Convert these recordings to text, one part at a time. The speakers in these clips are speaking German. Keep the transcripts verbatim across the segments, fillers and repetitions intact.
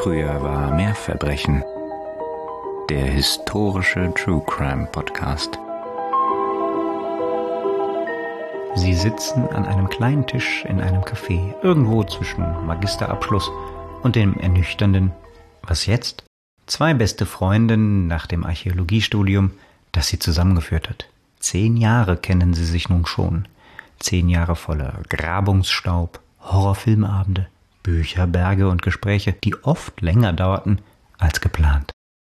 Früher war mehr Verbrechen. Der historische True Crime Podcast. Sie sitzen an einem kleinen Tisch in einem Café, irgendwo zwischen Magisterabschluss und dem ernüchternden Was jetzt? Zwei beste Freundinnen nach dem Archäologiestudium, das sie zusammengeführt hat. Zehn Jahre kennen sie sich nun schon. Zehn Jahre voller Grabungsstaub, Horrorfilmabende, Bücher, Berge und Gespräche, die oft länger dauerten als geplant.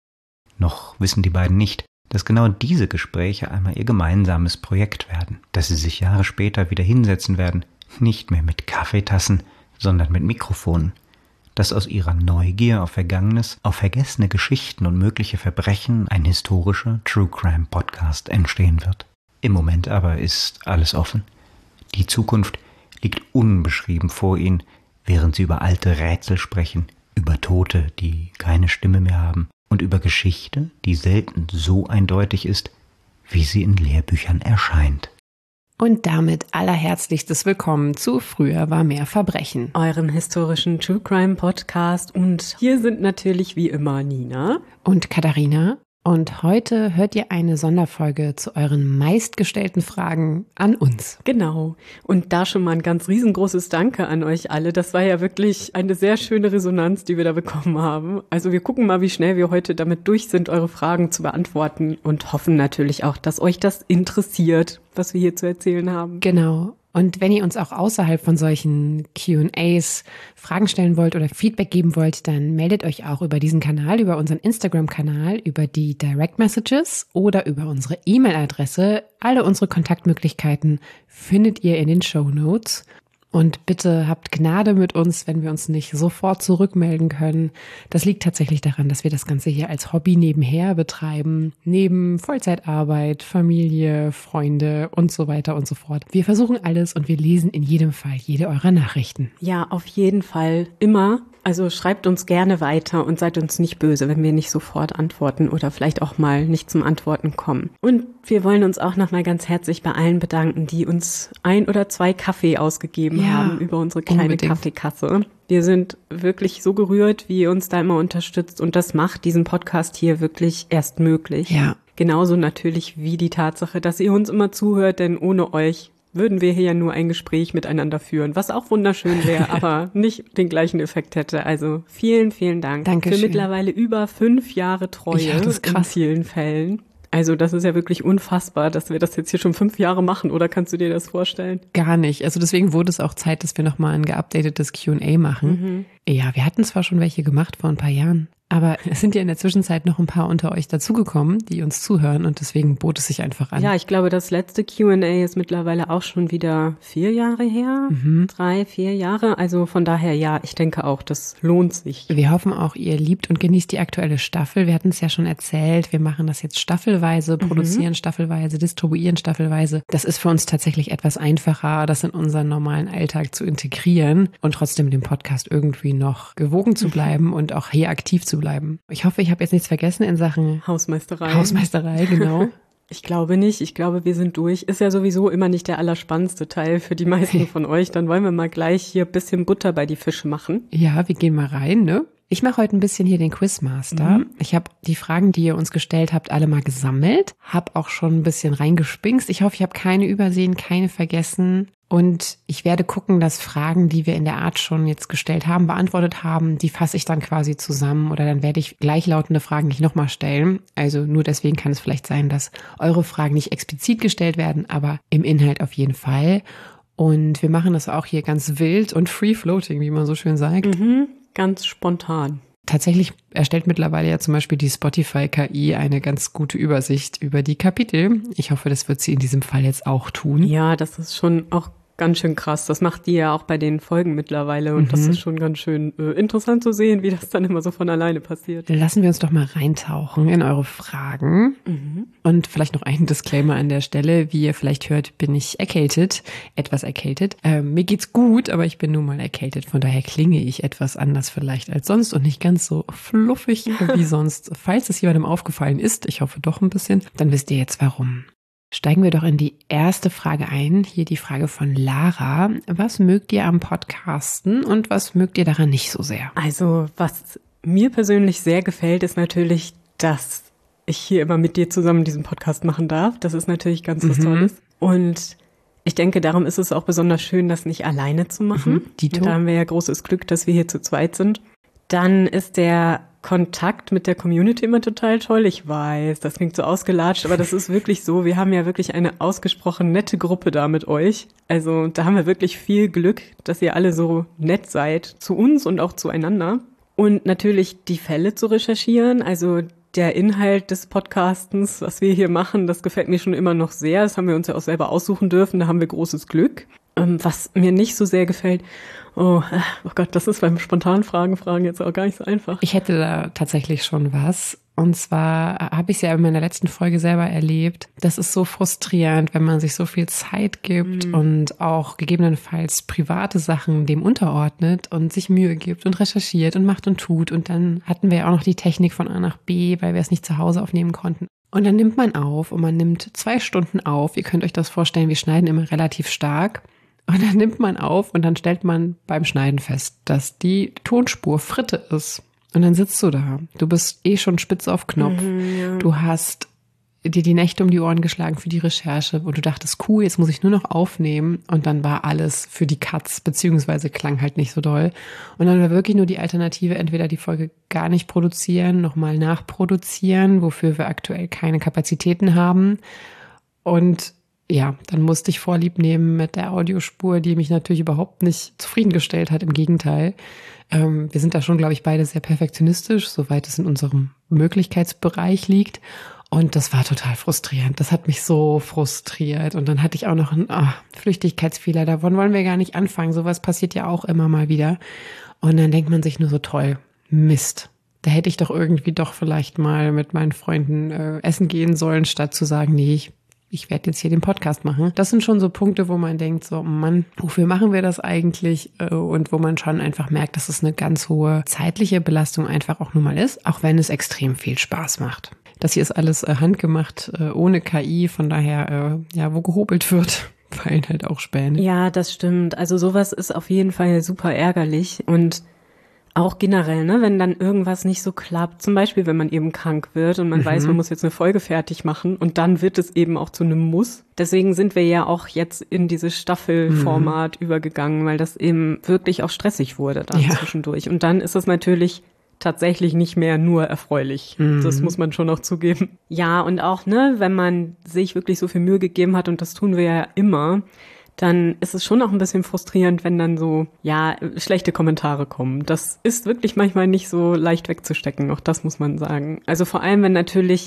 Noch wissen die beiden nicht, dass genau diese Gespräche einmal ihr gemeinsames Projekt werden, dass sie sich Jahre später wieder hinsetzen werden, nicht mehr mit Kaffeetassen, sondern mit Mikrofonen, dass aus ihrer Neugier auf Vergangenes, auf vergessene Geschichten und mögliche Verbrechen ein historischer True Crime Podcast entstehen wird. Im Moment aber ist alles offen. Die Zukunft liegt unbeschrieben vor ihnen, während sie über alte Rätsel sprechen, über Tote, die keine Stimme mehr haben und über Geschichte, die selten so eindeutig ist, wie sie in Lehrbüchern erscheint. Und damit allerherzlichstes Willkommen zu Früher war mehr Verbrechen, eurem historischen True Crime Podcast. Und hier sind natürlich wie immer Nina und Katharina. Und heute hört ihr eine Sonderfolge zu euren meistgestellten Fragen an uns. Genau. Und da schon mal ein ganz riesengroßes Danke an euch alle. Das war ja wirklich eine sehr schöne Resonanz, die wir da bekommen haben. Also wir gucken mal, wie schnell wir heute damit durch sind, eure Fragen zu beantworten und hoffen natürlich auch, dass euch das interessiert, was wir hier zu erzählen haben. Genau. Und wenn ihr uns auch außerhalb von solchen Q und A's Fragen stellen wollt oder Feedback geben wollt, dann meldet euch auch über diesen Kanal, über unseren Instagram-Kanal, über die Direct Messages oder über unsere E-Mail-Adresse. Alle unsere Kontaktmöglichkeiten findet ihr in den Shownotes. Und bitte habt Gnade mit uns, wenn wir uns nicht sofort zurückmelden können. Das liegt tatsächlich daran, dass wir das Ganze hier als Hobby nebenher betreiben, neben Vollzeitarbeit, Familie, Freunde und so weiter und so fort. Wir versuchen alles und wir lesen in jedem Fall jede eurer Nachrichten. Ja, auf jeden Fall. Immer. Also schreibt uns gerne weiter und seid uns nicht böse, wenn wir nicht sofort antworten oder vielleicht auch mal nicht zum Antworten kommen. Und wir wollen uns auch nochmal ganz herzlich bei allen bedanken, die uns ein oder zwei Kaffee ausgegeben ja, haben über unsere kleine unbedingt. Kaffeekasse. Wir sind wirklich so gerührt, wie ihr uns da immer unterstützt und das macht diesen Podcast hier wirklich erst möglich. Ja. Genauso natürlich wie die Tatsache, dass ihr uns immer zuhört, denn ohne euch würden wir hier ja nur ein Gespräch miteinander führen, was auch wunderschön wäre, aber nicht den gleichen Effekt hätte. Also vielen, vielen Dank. Dankeschön. Für mittlerweile über fünf Jahre Treue ja, das ist krass. In vielen Fällen. Also das ist ja wirklich unfassbar, dass wir das jetzt hier schon fünf Jahre machen, oder kannst du dir das vorstellen? Gar nicht. Also deswegen wurde es auch Zeit, dass wir nochmal ein geupdatetes Q und A machen. Mhm. Ja, wir hatten zwar schon welche gemacht vor ein paar Jahren, aber es sind ja in der Zwischenzeit noch ein paar unter euch dazugekommen, die uns zuhören und deswegen bot es sich einfach an. Ja, ich glaube, das letzte Q und A ist mittlerweile auch schon wieder vier Jahre her, mhm. drei, vier Jahre. Also von daher, ja, ich denke auch, das lohnt sich. Wir hoffen auch, ihr liebt und genießt die aktuelle Staffel. Wir hatten es ja schon erzählt, wir machen das jetzt staffelweise, produzieren mhm. staffelweise, distribuieren staffelweise. Das ist für uns tatsächlich etwas einfacher, das in unseren normalen Alltag zu integrieren und trotzdem dem Podcast irgendwie noch gewogen zu bleiben mhm. und auch hier aktiv zu bleiben. bleiben. Ich hoffe, ich habe jetzt nichts vergessen in Sachen Hausmeisterei. Hausmeisterei, genau. Ich glaube nicht. Ich glaube, wir sind durch. Ist ja sowieso immer nicht der allerspannendste Teil für die meisten von euch. Dann wollen wir mal gleich hier ein bisschen Butter bei die Fische machen. Ja, wir gehen mal rein, ne? Ich mache heute ein bisschen hier den Quizmaster. Mhm. Ich habe die Fragen, die ihr uns gestellt habt, alle mal gesammelt. Habe auch schon ein bisschen reingespinkst. Ich hoffe, ich habe keine übersehen, keine vergessen. Und ich werde gucken, dass Fragen, die wir in der Art schon jetzt gestellt haben, beantwortet haben, die fasse ich dann quasi zusammen oder dann werde ich gleichlautende Fragen nicht nochmal stellen. Also nur deswegen kann es vielleicht sein, dass eure Fragen nicht explizit gestellt werden, aber im Inhalt auf jeden Fall. Und wir machen das auch hier ganz wild und free-floating, wie man so schön sagt. Mhm, ganz spontan. Tatsächlich erstellt mittlerweile ja zum Beispiel die Spotify-K I eine ganz gute Übersicht über die Kapitel. Ich hoffe, das wird sie in diesem Fall jetzt auch tun. Ja, das ist schon auch ganz schön krass. Das macht die ja auch bei den Folgen mittlerweile und mhm. das ist schon ganz schön äh, interessant zu sehen, wie das dann immer so von alleine passiert. Lassen wir uns doch mal reintauchen in eure Fragen. Mhm. Und vielleicht noch einen Disclaimer an der Stelle. Wie ihr vielleicht hört, bin ich erkältet, etwas erkältet. Ähm, mir geht's gut, aber ich bin nun mal erkältet. Von daher klinge ich etwas anders vielleicht als sonst und nicht ganz so fluffig wie sonst. Falls es jemandem aufgefallen ist, ich hoffe doch ein bisschen, dann wisst ihr jetzt warum. Steigen wir doch in die erste Frage ein. Hier die Frage von Lara. Was mögt ihr am Podcasten und was mögt ihr daran nicht so sehr? Also was mir persönlich sehr gefällt, ist natürlich, dass ich hier immer mit dir zusammen diesen Podcast machen darf. Das ist natürlich ganz was mhm. Tolles. Und ich denke, darum ist es auch besonders schön, das nicht alleine zu machen. Mhm, Dito. Da haben wir ja großes Glück, dass wir hier zu zweit sind. Dann ist der Kontakt mit der Community immer total toll. Ich weiß, das klingt so ausgelatscht, aber das ist wirklich so. Wir haben ja wirklich eine ausgesprochen nette Gruppe da mit euch. Also da haben wir wirklich viel Glück, dass ihr alle so nett seid zu uns und auch zueinander. Und natürlich die Fälle zu recherchieren, also der Inhalt des Podcastens, was wir hier machen, das gefällt mir schon immer noch sehr. Das haben wir uns ja auch selber aussuchen dürfen, da haben wir großes Glück. Ähm, was mir nicht so sehr gefällt, oh, oh Gott, das ist beim spontanen Fragen fragen jetzt auch gar nicht so einfach. Ich hätte da tatsächlich schon was. Und zwar habe ich es ja in meiner letzten Folge selber erlebt. Das ist so frustrierend, wenn man sich so viel Zeit gibt mhm. und auch gegebenenfalls private Sachen dem unterordnet und sich Mühe gibt und recherchiert und macht und tut. Und dann hatten wir ja auch noch die Technik von A nach B, weil wir es nicht zu Hause aufnehmen konnten. Und dann nimmt man auf und man nimmt zwei Stunden auf. Ihr könnt euch das vorstellen, wir schneiden immer relativ stark. Und dann nimmt man auf und dann stellt man beim Schneiden fest, dass die Tonspur Fritte ist. Und dann sitzt du da. Du bist eh schon spitz auf Knopf. Mhm, ja. Du hast dir die Nächte um die Ohren geschlagen für die Recherche und du dachtest, cool, jetzt muss ich nur noch aufnehmen. Und dann war alles für die Katz, beziehungsweise klang halt nicht so doll. Und dann war wirklich nur die Alternative, entweder die Folge gar nicht produzieren, nochmal nachproduzieren, wofür wir aktuell keine Kapazitäten haben. Und ja, dann musste ich Vorlieb nehmen mit der Audiospur, die mich natürlich überhaupt nicht zufriedengestellt hat. Im Gegenteil. Ähm, wir sind da schon, glaube ich, beide sehr perfektionistisch, soweit es in unserem Möglichkeitsbereich liegt. Und das war total frustrierend. Das hat mich so frustriert. Und dann hatte ich auch noch einen oh, Flüchtigkeitsfehler. Davon wollen wir gar nicht anfangen. Sowas passiert ja auch immer mal wieder. Und dann denkt man sich nur so, toll, Mist. Da hätte ich doch irgendwie doch vielleicht mal mit meinen Freunden äh, essen gehen sollen, statt zu sagen, nee, ich ich werde jetzt hier den Podcast machen. Das sind schon so Punkte, wo man denkt, so Mann, wofür machen wir das eigentlich? Und wo man schon einfach merkt, dass es eine ganz hohe zeitliche Belastung einfach auch nun mal ist, auch wenn es extrem viel Spaß macht. Das hier ist alles handgemacht, ohne K I, von daher, ja, wo gehobelt wird, fallen halt auch Späne. Ja, das stimmt. Also sowas ist auf jeden Fall super ärgerlich und auch generell, ne, wenn dann irgendwas nicht so klappt, zum Beispiel, wenn man eben krank wird und man mhm. weiß, man muss jetzt eine Folge fertig machen und dann wird es eben auch zu einem Muss. Deswegen sind wir ja auch jetzt in dieses Staffelformat mhm. übergegangen, weil das eben wirklich auch stressig wurde dann ja. zwischendurch. Und dann ist es natürlich tatsächlich nicht mehr nur erfreulich. Mhm. Das muss man schon auch zugeben. Ja, und auch, ne, wenn man sich wirklich so viel Mühe gegeben hat, und das tun wir ja immer, dann ist es schon auch ein bisschen frustrierend, wenn dann so, ja, schlechte Kommentare kommen. Das ist wirklich manchmal nicht so leicht wegzustecken, auch das muss man sagen. Also vor allem, wenn natürlich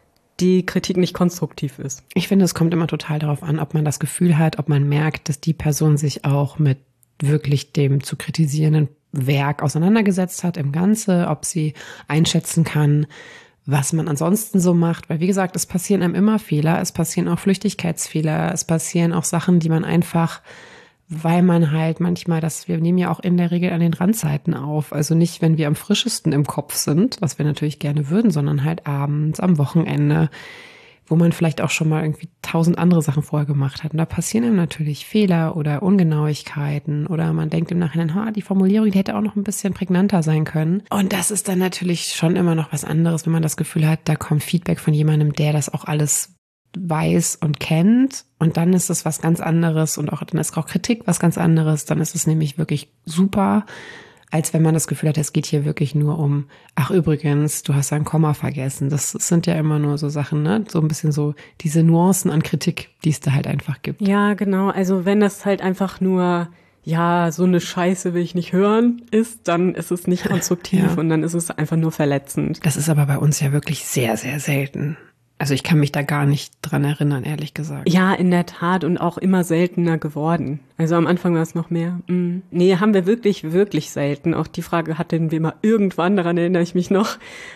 die Kritik nicht konstruktiv ist. Ich finde, es kommt immer total darauf an, ob man das Gefühl hat, ob man merkt, dass die Person sich auch mit wirklich dem zu kritisierenden Werk auseinandergesetzt hat im Ganze, ob sie einschätzen kann, was man ansonsten so macht, weil wie gesagt, es passieren einem immer Fehler, es passieren auch Flüchtigkeitsfehler, es passieren auch Sachen, die man einfach, weil man halt manchmal, das, wir nehmen ja auch in der Regel an den Randzeiten auf, also nicht, wenn wir am frischesten im Kopf sind, was wir natürlich gerne würden, sondern halt abends, am Wochenende, wo man vielleicht auch schon mal irgendwie tausend andere Sachen vorher gemacht hat. Und da passieren einem natürlich Fehler oder Ungenauigkeiten oder man denkt im Nachhinein, ha, die Formulierung, die hätte auch noch ein bisschen prägnanter sein können. Und das ist dann natürlich schon immer noch was anderes, wenn man das Gefühl hat, da kommt Feedback von jemandem, der das auch alles weiß und kennt. Und dann ist es was ganz anderes und auch dann ist auch Kritik was ganz anderes. Dann ist es nämlich wirklich super, als wenn man das Gefühl hat, es geht hier wirklich nur um, ach übrigens, du hast ein Komma vergessen. Das sind ja immer nur so Sachen, ne? So ein bisschen so diese Nuancen an Kritik, die es da halt einfach gibt. Ja, genau. Also wenn das halt einfach nur, ja, so eine Scheiße will ich nicht hören ist, dann ist es nicht konstruktiv ja. und dann ist es einfach nur verletzend. Das ist aber bei uns ja wirklich sehr, sehr selten. Also ich kann mich da gar nicht dran erinnern, ehrlich gesagt. Ja, in der Tat und auch immer seltener geworden. Also am Anfang war es noch mehr. Mm. Nee, haben wir wirklich, wirklich selten. Auch die Frage hatten wir mal irgendwann, daran erinnere ich mich noch,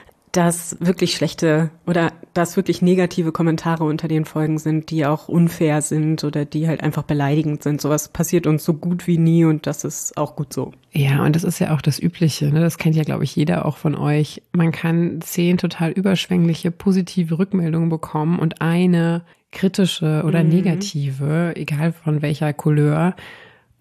dass wirklich schlechte oder dass wirklich negative Kommentare unter den Folgen sind, die auch unfair sind oder die halt einfach beleidigend sind. Sowas passiert uns so gut wie nie und das ist auch gut so. Ja, und das ist ja auch das Übliche, ne? Das kennt ja, glaube ich, jeder auch von euch. Man kann zehn total überschwängliche positive Rückmeldungen bekommen und eine kritische oder mhm. negative, egal von welcher Couleur.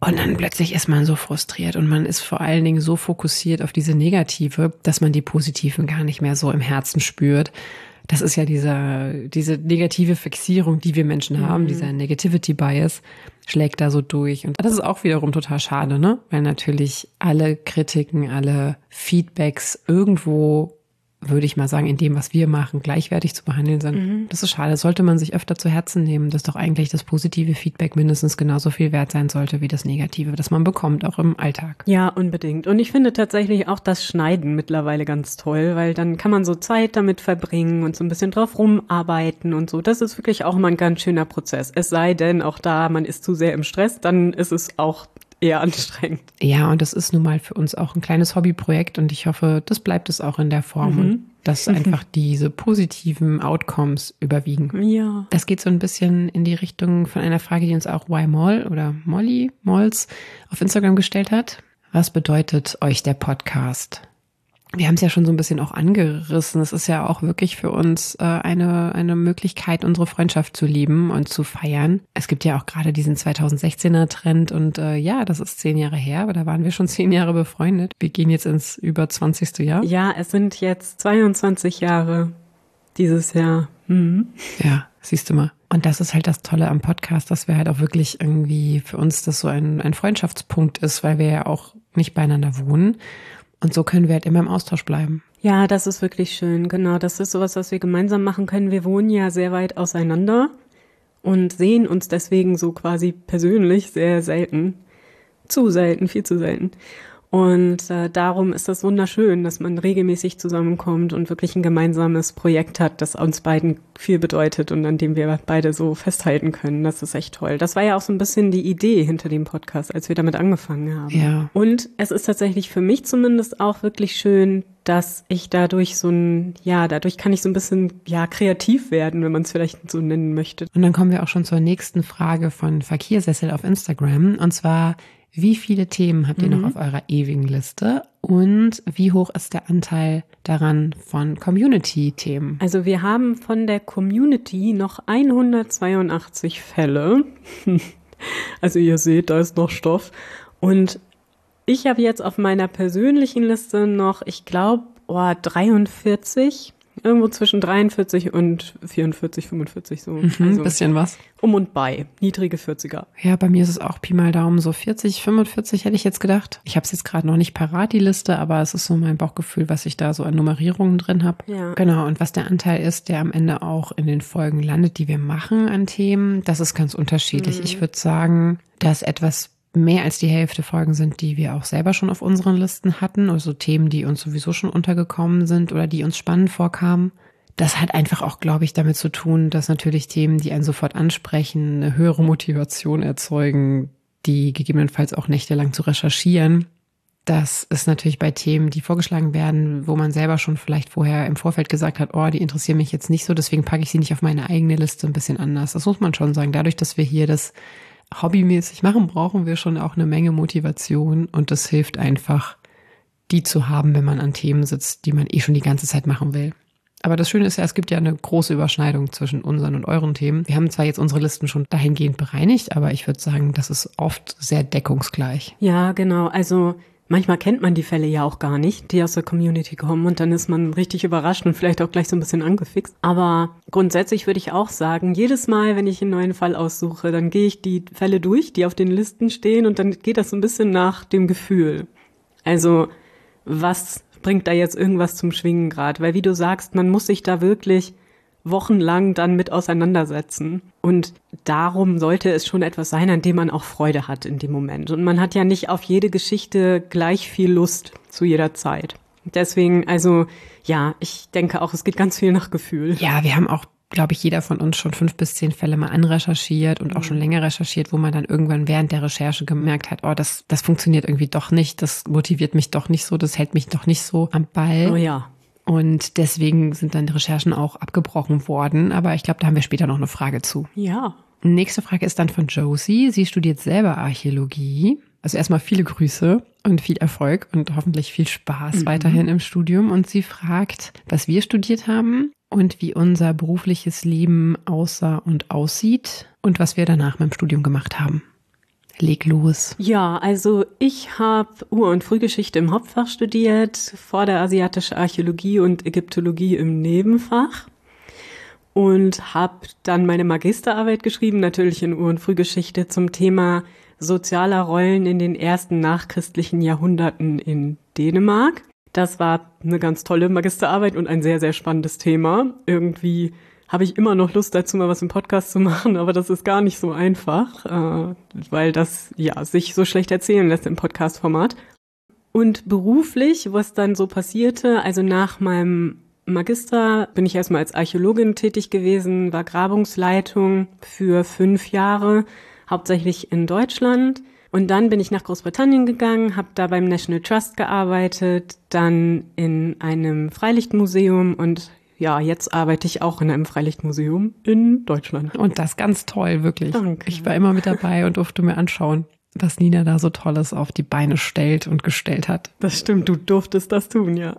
Und dann plötzlich ist man so frustriert und man ist vor allen Dingen so fokussiert auf diese Negative, dass man die Positiven gar nicht mehr so im Herzen spürt. Das ist ja diese, diese negative Fixierung, die wir Menschen haben, mhm. dieser Negativity Bias schlägt da so durch. Und das ist auch wiederum total schade, ne? Weil natürlich alle Kritiken, alle Feedbacks irgendwo, würde ich mal sagen, in dem, was wir machen, gleichwertig zu behandeln sind. Mhm. Das ist schade. Das sollte man sich öfter zu Herzen nehmen, dass doch eigentlich das positive Feedback mindestens genauso viel wert sein sollte wie das negative, das man bekommt, auch im Alltag. Ja, unbedingt. Und ich finde tatsächlich auch das Schneiden mittlerweile ganz toll, weil dann kann man so Zeit damit verbringen und so ein bisschen drauf rumarbeiten und so. Das ist wirklich auch mal ein ganz schöner Prozess. Es sei denn, auch da, man ist zu sehr im Stress, dann ist es auch eher anstrengend. Ja, und das ist nun mal für uns auch ein kleines Hobbyprojekt und ich hoffe, das bleibt es auch in der Form mhm. und dass mhm. einfach diese positiven Outcomes überwiegen. Ja. Das geht so ein bisschen in die Richtung von einer Frage, die uns auch Y Moll oder Molly Molls auf Instagram gestellt hat. Was bedeutet euch der Podcast? Wir haben es ja schon so ein bisschen auch angerissen. Es ist ja auch wirklich für uns äh, eine eine Möglichkeit, unsere Freundschaft zu lieben und zu feiern. Es gibt ja auch gerade diesen zweitausendsechzehner Trend und äh, ja, das ist zehn Jahre her, aber da waren wir schon zehn Jahre befreundet. Wir gehen jetzt ins über zwanzigste Jahr. Ja, es sind jetzt zweiundzwanzig Jahre dieses Jahr. Mhm. Ja, siehst du mal. Und das ist halt das Tolle am Podcast, dass wir halt auch wirklich irgendwie für uns das so ein, ein Freundschaftspunkt ist, weil wir ja auch nicht beieinander wohnen. Und so können wir halt immer im Austausch bleiben. Ja, das ist wirklich schön. Genau, das ist sowas, was wir gemeinsam machen können. Wir wohnen ja sehr weit auseinander und sehen uns deswegen so quasi persönlich sehr selten. Zu selten, viel zu selten. Und äh, darum ist das wunderschön, dass man regelmäßig zusammenkommt und wirklich ein gemeinsames Projekt hat, das uns beiden viel bedeutet und an dem wir beide so festhalten können. Das ist echt toll. Das war ja auch so ein bisschen die Idee hinter dem Podcast, als wir damit angefangen haben. Ja. Und es ist tatsächlich für mich zumindest auch wirklich schön, dass ich dadurch so ein, ja, dadurch kann ich so ein bisschen, ja, kreativ werden, wenn man es vielleicht so nennen möchte. Und dann kommen wir auch schon zur nächsten Frage von Fakir-Sessel auf Instagram. Und zwar, wie viele Themen habt ihr mhm. noch auf eurer ewigen Liste und wie hoch ist der Anteil daran von Community-Themen? Also wir haben von der Community noch hundertzweiundachtzig Fälle. Also ihr seht, da ist noch Stoff. Und ich habe jetzt auf meiner persönlichen Liste noch, ich glaube, oh, dreiundvierzig. Irgendwo zwischen dreiundvierzig und vierundvierzig, fünfundvierzig so. Mhm, also bisschen was. Um und bei. Niedrige vierziger. Ja, bei mir ist es auch Pi mal Daumen so vierzig, fünfundvierzig hätte ich jetzt gedacht. Ich habe es jetzt gerade noch nicht parat, die Liste, aber es ist so mein Bauchgefühl, was ich da so an Nummerierungen drin habe. Ja. Genau, und was der Anteil ist, der am Ende auch in den Folgen landet, die wir machen an Themen, das ist ganz unterschiedlich. Mhm. Ich würde sagen, dass etwas mehr als die Hälfte Folgen sind, die wir auch selber schon auf unseren Listen hatten, also Themen, die uns sowieso schon untergekommen sind oder die uns spannend vorkamen. Das hat einfach auch, glaube ich, damit zu tun, dass natürlich Themen, die einen sofort ansprechen, eine höhere Motivation erzeugen, die gegebenenfalls auch nächtelang zu recherchieren. Das ist natürlich bei Themen, die vorgeschlagen werden, wo man selber schon vielleicht vorher im Vorfeld gesagt hat, oh, die interessieren mich jetzt nicht so, deswegen packe ich sie nicht auf meine eigene Liste, ein bisschen anders. Das muss man schon sagen. Dadurch, dass wir hier das hobbymäßig machen, brauchen wir schon auch eine Menge Motivation und das hilft einfach, die zu haben, wenn man an Themen sitzt, die man eh schon die ganze Zeit machen will. Aber das Schöne ist ja, es gibt ja eine große Überschneidung zwischen unseren und euren Themen. Wir haben zwar jetzt unsere Listen schon dahingehend bereinigt, aber ich würde sagen, das ist oft sehr deckungsgleich. Ja, genau. Also manchmal kennt man die Fälle ja auch gar nicht, die aus der Community kommen und dann ist man richtig überrascht und vielleicht auch gleich so ein bisschen angefixt. Aber grundsätzlich würde ich auch sagen, jedes Mal, wenn ich einen neuen Fall aussuche, dann gehe ich die Fälle durch, die auf den Listen stehen und dann geht das so ein bisschen nach dem Gefühl. Also was bringt da jetzt irgendwas zum Schwingen gerade? Weil wie du sagst, man muss sich da wirklich wochenlang dann mit auseinandersetzen. Und darum sollte es schon etwas sein, an dem man auch Freude hat in dem Moment. Und man hat ja nicht auf jede Geschichte gleich viel Lust zu jeder Zeit. Deswegen, also ja, ich denke auch, es geht ganz viel nach Gefühl. Ja, wir haben auch, glaube ich, jeder von uns schon fünf bis zehn Fälle mal anrecherchiert und auch schon länger recherchiert, wo man dann irgendwann während der Recherche gemerkt hat, oh, das, das funktioniert irgendwie doch nicht, das motiviert mich doch nicht so, das hält mich doch nicht so am Ball. Oh ja. Und deswegen sind dann die Recherchen auch abgebrochen worden. Aber ich glaube, da haben wir später noch eine Frage zu. Ja. Nächste Frage ist dann von Josie. Sie studiert selber Archäologie. Also erstmal viele Grüße und viel Erfolg und hoffentlich viel Spaß mhm. weiterhin im Studium. Und sie fragt, was wir studiert haben und wie unser berufliches Leben aussah und aussieht und was wir danach beim Studium gemacht haben. Leg los. Ja, also ich habe Ur- und Frühgeschichte im Hauptfach studiert, Vorderasiatische Archäologie und Ägyptologie im Nebenfach und habe dann meine Magisterarbeit geschrieben, natürlich in Ur- und Frühgeschichte zum Thema sozialer Rollen in den ersten nachchristlichen Jahrhunderten in Dänemark. Das war eine ganz tolle Magisterarbeit und ein sehr, sehr spannendes Thema. Irgendwie habe ich immer noch Lust dazu, mal was im Podcast zu machen, aber das ist gar nicht so einfach, äh, weil das ja sich so schlecht erzählen lässt im Podcast-Format. Und beruflich, was dann so passierte, also nach meinem Magister bin ich erstmal als Archäologin tätig gewesen, war Grabungsleitung für fünf Jahre, hauptsächlich in Deutschland. Und dann bin ich nach Großbritannien gegangen, habe da beim National Trust gearbeitet, dann in einem Freilichtmuseum und ja, jetzt arbeite ich auch in einem Freilichtmuseum in Deutschland. Und das ganz toll, wirklich. Danke. Ich war immer mit dabei und durfte mir anschauen, was Nina da so Tolles auf die Beine stellt und gestellt hat. Das stimmt, du durftest das tun, ja.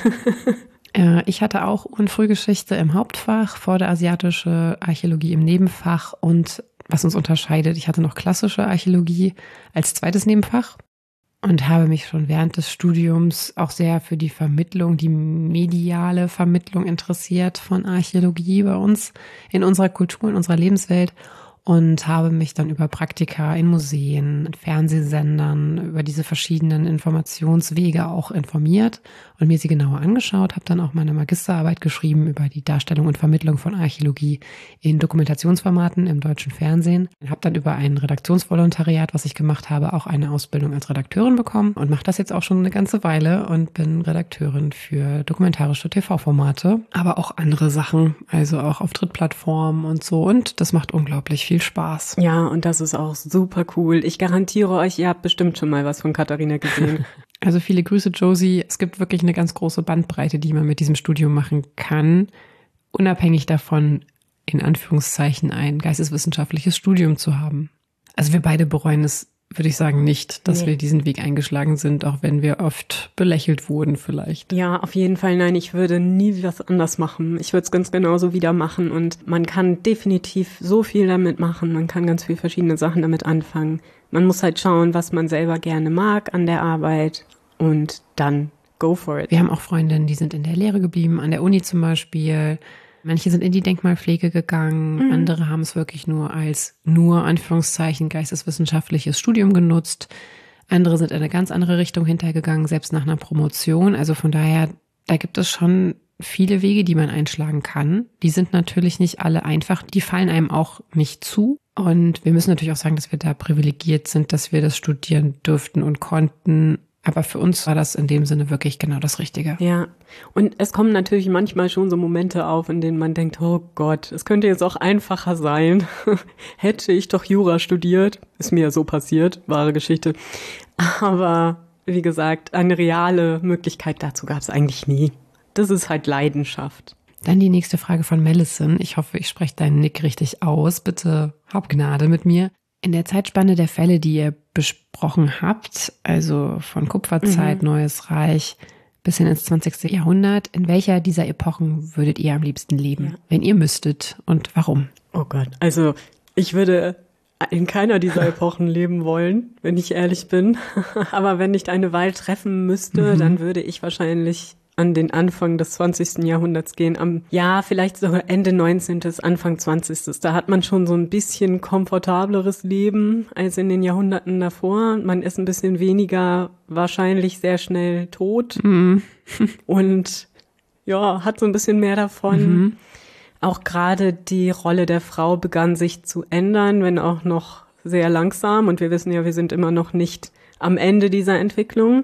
äh, ich hatte auch Ur- und Frühgeschichte im Hauptfach, Vorderasiatische Archäologie im Nebenfach und was uns unterscheidet, ich hatte noch klassische Archäologie als zweites Nebenfach. Und habe mich schon während des Studiums auch sehr für die Vermittlung, die mediale Vermittlung interessiert von Archäologie bei uns in unserer Kultur, in unserer Lebenswelt und habe mich dann über Praktika in Museen, in Fernsehsendern, über diese verschiedenen Informationswege auch informiert und mir sie genauer angeschaut, habe dann auch meine Magisterarbeit geschrieben über die Darstellung und Vermittlung von Archäologie in Dokumentationsformaten im deutschen Fernsehen. Habe dann über ein Redaktionsvolontariat, was ich gemacht habe, auch eine Ausbildung als Redakteurin bekommen und mache das jetzt auch schon eine ganze Weile und bin Redakteurin für dokumentarische T V-Formate, aber auch andere Sachen, also auch auf Drittplattformen und so und das macht unglaublich viel Spaß. Ja, und das ist auch super cool. Ich garantiere euch, ihr habt bestimmt schon mal was von Katharina gesehen. Also viele Grüße, Josie. Es gibt wirklich eine ganz große Bandbreite, die man mit diesem Studium machen kann, unabhängig davon, in Anführungszeichen, ein geisteswissenschaftliches Studium zu haben. Also wir beide bereuen es, würde ich sagen, nicht, dass nee. wir diesen Weg eingeschlagen sind, auch wenn wir oft belächelt wurden vielleicht. Ja, auf jeden Fall nein, ich würde nie was anders machen. Ich würde es ganz genauso wieder machen und man kann definitiv so viel damit machen, man kann ganz viele verschiedene Sachen damit anfangen. Man muss halt schauen, was man selber gerne mag an der Arbeit und dann go for it. Wir haben auch Freundinnen, die sind in der Lehre geblieben, an der Uni zum Beispiel. Manche sind in die Denkmalpflege gegangen, mhm. andere haben es wirklich nur als nur Anführungszeichen geisteswissenschaftliches Studium genutzt. Andere sind in eine ganz andere Richtung hintergegangen, selbst nach einer Promotion. Also von daher, da gibt es schon viele Wege, die man einschlagen kann. Die sind natürlich nicht alle einfach, die fallen einem auch nicht zu. Und wir müssen natürlich auch sagen, dass wir da privilegiert sind, dass wir das studieren durften und konnten. Aber für uns war das in dem Sinne wirklich genau das Richtige. Ja, und es kommen natürlich manchmal schon so Momente auf, in denen man denkt, oh Gott, es könnte jetzt auch einfacher sein. Hätte ich doch Jura studiert. Ist mir so passiert, wahre Geschichte. Aber wie gesagt, eine reale Möglichkeit dazu gab es eigentlich nie. Das ist halt Leidenschaft. Dann die nächste Frage von Melison. Ich hoffe, ich spreche deinen Nick richtig aus. Bitte hab Gnade mit mir. In der Zeitspanne der Fälle, die ihr besprochen habt, also von Kupferzeit, mhm. Neues Reich bis hin ins zwanzigste Jahrhundert, in welcher dieser Epochen würdet ihr am liebsten leben, ja. wenn ihr müsstet und warum? Oh Gott, also ich würde in keiner dieser Epochen leben wollen, wenn ich ehrlich bin. Aber wenn ich eine Wahl treffen müsste, mhm. dann würde ich wahrscheinlich an den Anfang des zwanzigsten Jahrhunderts gehen, am ja, vielleicht sogar Ende neunzehnten, Anfang zwanzigsten Da hat man schon so ein bisschen komfortableres Leben als in den Jahrhunderten davor. Man ist ein bisschen weniger wahrscheinlich sehr schnell tot mhm. und ja, hat so ein bisschen mehr davon. Mhm. Auch gerade die Rolle der Frau begann sich zu ändern, wenn auch noch sehr langsam. Und wir wissen ja, wir sind immer noch nicht am Ende dieser Entwicklung.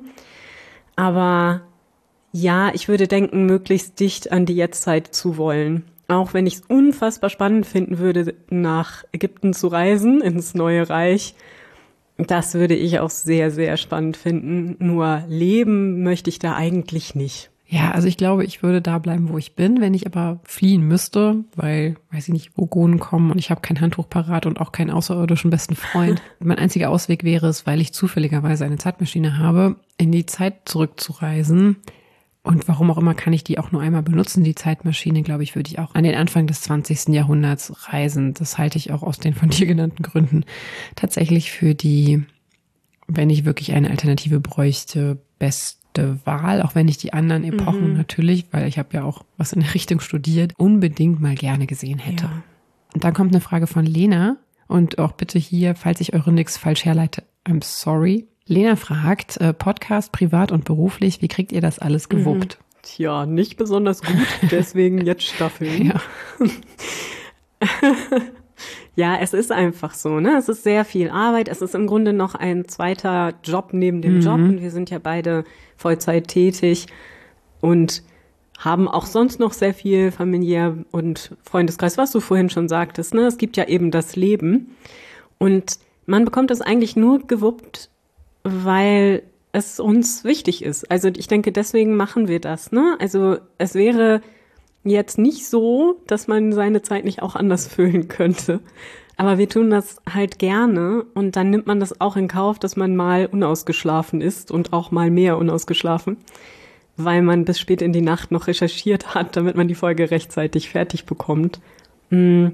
Aber ja, ich würde denken, möglichst dicht an die Jetztzeit zu wollen. Auch wenn ich es unfassbar spannend finden würde, nach Ägypten zu reisen, ins Neue Reich. Das würde ich auch sehr, sehr spannend finden. Nur leben möchte ich da eigentlich nicht. Ja, also ich glaube, ich würde da bleiben, wo ich bin. Wenn ich aber fliehen müsste, weil, weiß ich nicht, Vogonen kommen und ich habe kein Handtuch parat und auch keinen außerirdischen besten Freund. Mein einziger Ausweg wäre es, weil ich zufälligerweise eine Zeitmaschine habe, in die Zeit zurückzureisen Und warum auch immer kann ich die auch nur einmal benutzen, die Zeitmaschine, glaube ich, würde ich auch an den Anfang des zwanzigsten Jahrhunderts reisen. Das halte ich auch aus den von dir genannten Gründen tatsächlich für die, wenn ich wirklich eine Alternative bräuchte, beste Wahl, auch wenn ich die anderen Epochen mhm. natürlich, weil ich habe ja auch was in der Richtung studiert, unbedingt mal gerne gesehen hätte. Ja. Und dann kommt eine Frage von Lena und auch bitte hier, falls ich eure Nix falsch herleite, I'm sorry. Lena fragt, äh, Podcast, privat und beruflich, wie kriegt ihr das alles gewuppt? Mhm. Tja, nicht besonders gut, deswegen jetzt Staffeln. Ja. Ja, es ist einfach so, ne? Es ist sehr viel Arbeit. Es ist im Grunde noch ein zweiter Job neben dem mhm. Job. Und wir sind ja beide Vollzeit tätig und haben auch sonst noch sehr viel familiär und Freundeskreis, was du vorhin schon sagtest, ne? Es gibt ja eben das Leben. Und man bekommt es eigentlich nur gewuppt, weil es uns wichtig ist. Also ich denke, deswegen machen wir das, ne? Also es wäre jetzt nicht so, dass man seine Zeit nicht auch anders füllen könnte. Aber wir tun das halt gerne und dann nimmt man das auch in Kauf, dass man mal unausgeschlafen ist und auch mal mehr unausgeschlafen, weil man bis spät in die Nacht noch recherchiert hat, damit man die Folge rechtzeitig fertig bekommt. Und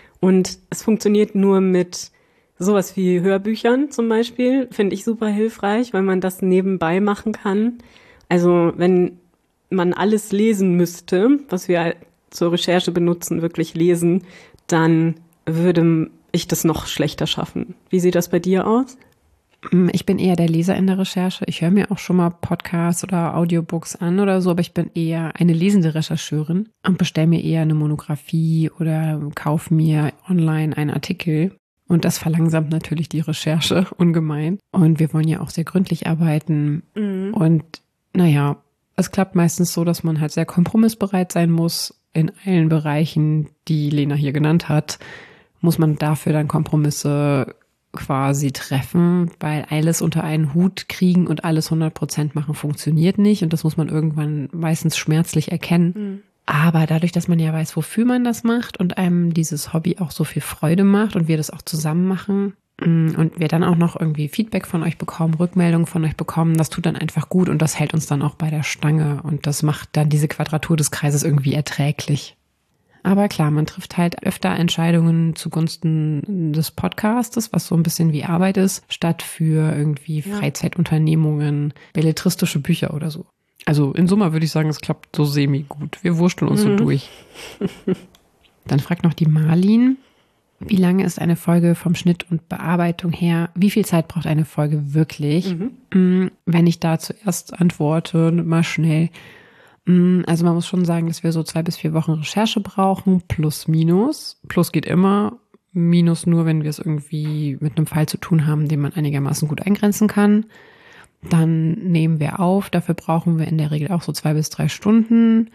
es funktioniert nur mit sowas wie Hörbüchern zum Beispiel, finde ich super hilfreich, weil man das nebenbei machen kann. Also wenn man alles lesen müsste, was wir zur Recherche benutzen, wirklich lesen, dann würde ich das noch schlechter schaffen. Wie sieht das bei dir aus? Ich bin eher der Leser in der Recherche. Ich höre mir auch schon mal Podcasts oder Audiobooks an oder so, aber ich bin eher eine lesende Rechercheurin und bestelle mir eher eine Monographie oder kaufe mir online einen Artikel. Und das verlangsamt natürlich die Recherche ungemein. Und wir wollen ja auch sehr gründlich arbeiten. Mhm. Und naja, es klappt meistens so, dass man halt sehr kompromissbereit sein muss. In allen Bereichen, die Lena hier genannt hat, muss man dafür dann Kompromisse quasi treffen, weil alles unter einen Hut kriegen und alles hundert Prozent machen funktioniert nicht. Und das muss man irgendwann meistens schmerzlich erkennen. Mhm. Aber dadurch, dass man ja weiß, wofür man das macht und einem dieses Hobby auch so viel Freude macht und wir das auch zusammen machen, und wir dann auch noch irgendwie Feedback von euch bekommen, Rückmeldungen von euch bekommen, das tut dann einfach gut und das hält uns dann auch bei der Stange und das macht dann diese Quadratur des Kreises irgendwie erträglich. Aber klar, man trifft halt öfter Entscheidungen zugunsten des Podcastes, was so ein bisschen wie Arbeit ist, statt für irgendwie Freizeitunternehmungen, belletristische Bücher oder so. Also in Summe würde ich sagen, es klappt so semi-gut. Wir wursteln uns mhm. so durch. Dann fragt noch die Marlin, wie lange ist eine Folge vom Schnitt und Bearbeitung her? Wie viel Zeit braucht eine Folge wirklich? Mhm. Wenn ich da zuerst antworte, mal schnell. Also man muss schon sagen, dass wir so zwei bis vier Wochen Recherche brauchen, plus minus. Plus geht immer, minus nur, wenn wir es irgendwie mit einem Fall zu tun haben, den man einigermaßen gut eingrenzen kann. Dann nehmen wir auf, dafür brauchen wir in der Regel auch so zwei bis drei Stunden.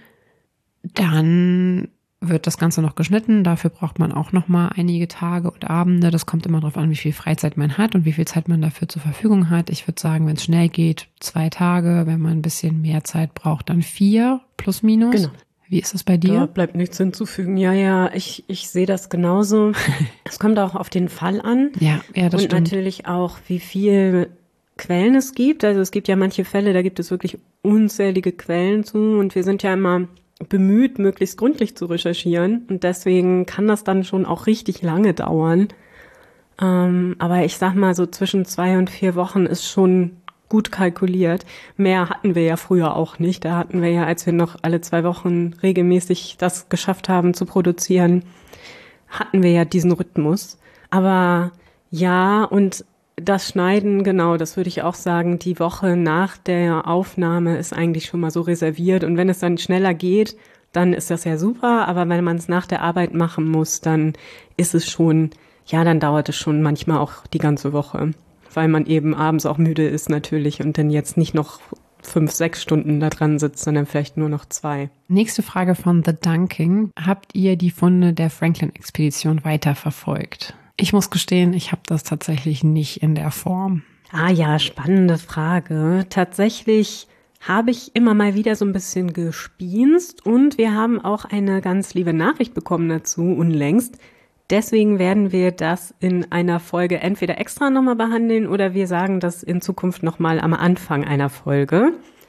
Dann wird das Ganze noch geschnitten, dafür braucht man auch noch mal einige Tage und Abende. Das kommt immer darauf an, wie viel Freizeit man hat und wie viel Zeit man dafür zur Verfügung hat. Ich würde sagen, wenn es schnell geht, zwei Tage. Wenn man ein bisschen mehr Zeit braucht, dann vier plus minus. Genau. Wie ist das bei dir? Da bleibt nichts hinzufügen. Ja, ja, ich, ich sehe das genauso. Es kommt auch auf den Fall an. Ja, ja, das und stimmt. Und natürlich auch, wie viel Quellen es gibt. Also es gibt ja manche Fälle, da gibt es wirklich unzählige Quellen zu und wir sind ja immer bemüht, möglichst gründlich zu recherchieren und deswegen kann das dann schon auch richtig lange dauern. Ähm, aber ich sag mal, so zwischen zwei und vier Wochen ist schon gut kalkuliert. Mehr hatten wir ja früher auch nicht. Da hatten wir ja, als wir noch alle zwei Wochen regelmäßig das geschafft haben zu produzieren, hatten wir ja diesen Rhythmus. Aber ja, und das Schneiden, genau, das würde ich auch sagen, die Woche nach der Aufnahme ist eigentlich schon mal so reserviert. Und wenn es dann schneller geht, dann ist das ja super. Aber wenn man es nach der Arbeit machen muss, dann ist es schon, ja, dann dauert es schon manchmal auch die ganze Woche. Weil man eben abends auch müde ist natürlich und dann jetzt nicht noch fünf, sechs Stunden da dran sitzt, sondern vielleicht nur noch zwei. Nächste Frage von The Dunking. Habt ihr die Funde der Franklin-Expedition weiterverfolgt? Ich muss gestehen, ich habe das tatsächlich nicht in der Form. Ah ja, spannende Frage. Tatsächlich habe ich immer mal wieder so ein bisschen gespienst und wir haben auch eine ganz liebe Nachricht bekommen dazu unlängst. Deswegen werden wir das in einer Folge entweder extra nochmal behandeln oder wir sagen das in Zukunft nochmal am Anfang einer Folge.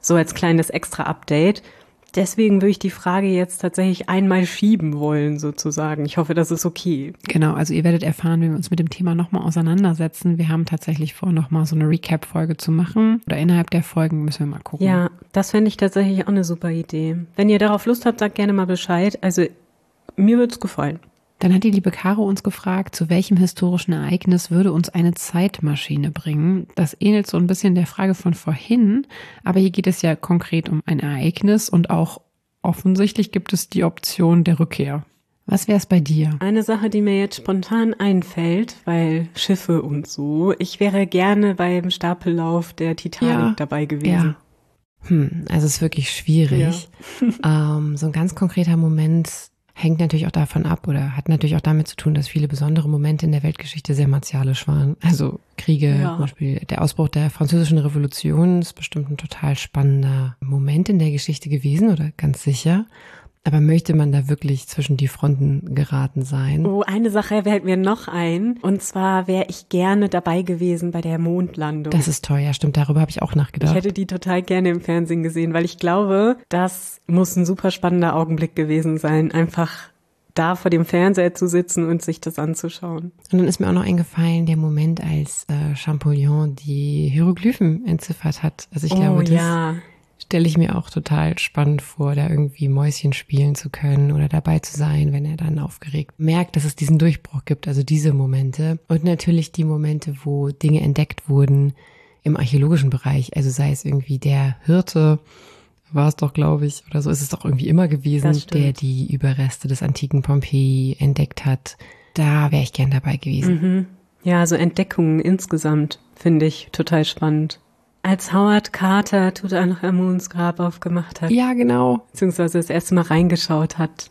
So als kleines Extra-Update. Deswegen würde ich die Frage jetzt tatsächlich einmal schieben wollen, sozusagen. Ich hoffe, das ist okay. Genau, also ihr werdet erfahren, wenn wir uns mit dem Thema nochmal auseinandersetzen. Wir haben tatsächlich vor, nochmal so eine Recap-Folge zu machen. Oder innerhalb der Folgen müssen wir mal gucken. Ja, das fände ich tatsächlich auch eine super Idee. Wenn ihr darauf Lust habt, sagt gerne mal Bescheid. Also mir würde es gefallen. Dann hat die liebe Caro uns gefragt, zu welchem historischen Ereignis würde uns eine Zeitmaschine bringen? Das ähnelt so ein bisschen der Frage von vorhin, aber hier geht es ja konkret um ein Ereignis und auch offensichtlich gibt es die Option der Rückkehr. Was wäre es bei dir? Eine Sache, die mir jetzt spontan einfällt, weil Schiffe und so, ich wäre gerne beim Stapellauf der Titanic ja, dabei gewesen. Ja. Hm, also es ist wirklich schwierig. Ja. ähm, so ein ganz konkreter Moment hängt natürlich auch davon ab oder hat natürlich auch damit zu tun, dass viele besondere Momente in der Weltgeschichte sehr martialisch waren. Also Kriege, ja. Zum Beispiel der Ausbruch der Französischen Revolution ist bestimmt ein total spannender Moment in der Geschichte gewesen oder ganz sicher. Aber möchte man da wirklich zwischen die Fronten geraten sein? Oh, eine Sache fällt mir noch ein. Und zwar wäre ich gerne dabei gewesen bei der Mondlandung. Das ist toll, ja stimmt, darüber habe ich auch nachgedacht. Ich hätte die total gerne im Fernsehen gesehen, weil ich glaube, das muss ein super spannender Augenblick gewesen sein, einfach da vor dem Fernseher zu sitzen und sich das anzuschauen. Und dann ist mir auch noch eingefallen, der Moment, als äh, Champollion die Hieroglyphen entziffert hat. Also ich oh, glaube, das ja. stelle ich mir auch total spannend vor, da irgendwie Mäuschen spielen zu können oder dabei zu sein, wenn er dann aufgeregt merkt, dass es diesen Durchbruch gibt. Also diese Momente und natürlich die Momente, wo Dinge entdeckt wurden im archäologischen Bereich. Also sei es irgendwie der Hirte, war es doch, glaube ich, oder so ist es doch irgendwie immer gewesen, der die Überreste des antiken Pompeji entdeckt hat. Da wäre ich gern dabei gewesen. Mhm. Ja, so Entdeckungen insgesamt finde ich total spannend. Als Howard Carter Tutanchamuns Grab aufgemacht hat. Ja, genau. Beziehungsweise das erste Mal reingeschaut hat.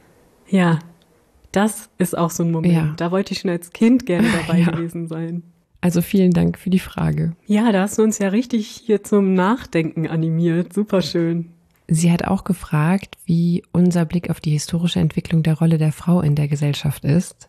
Ja, das ist auch so ein Moment. Ja. Da wollte ich schon als Kind gerne dabei ja. gewesen sein. Also vielen Dank für die Frage. Ja, da hast du uns ja richtig hier zum Nachdenken animiert. Superschön. Sie hat auch gefragt, wie unser Blick auf die historische Entwicklung der Rolle der Frau in der Gesellschaft ist.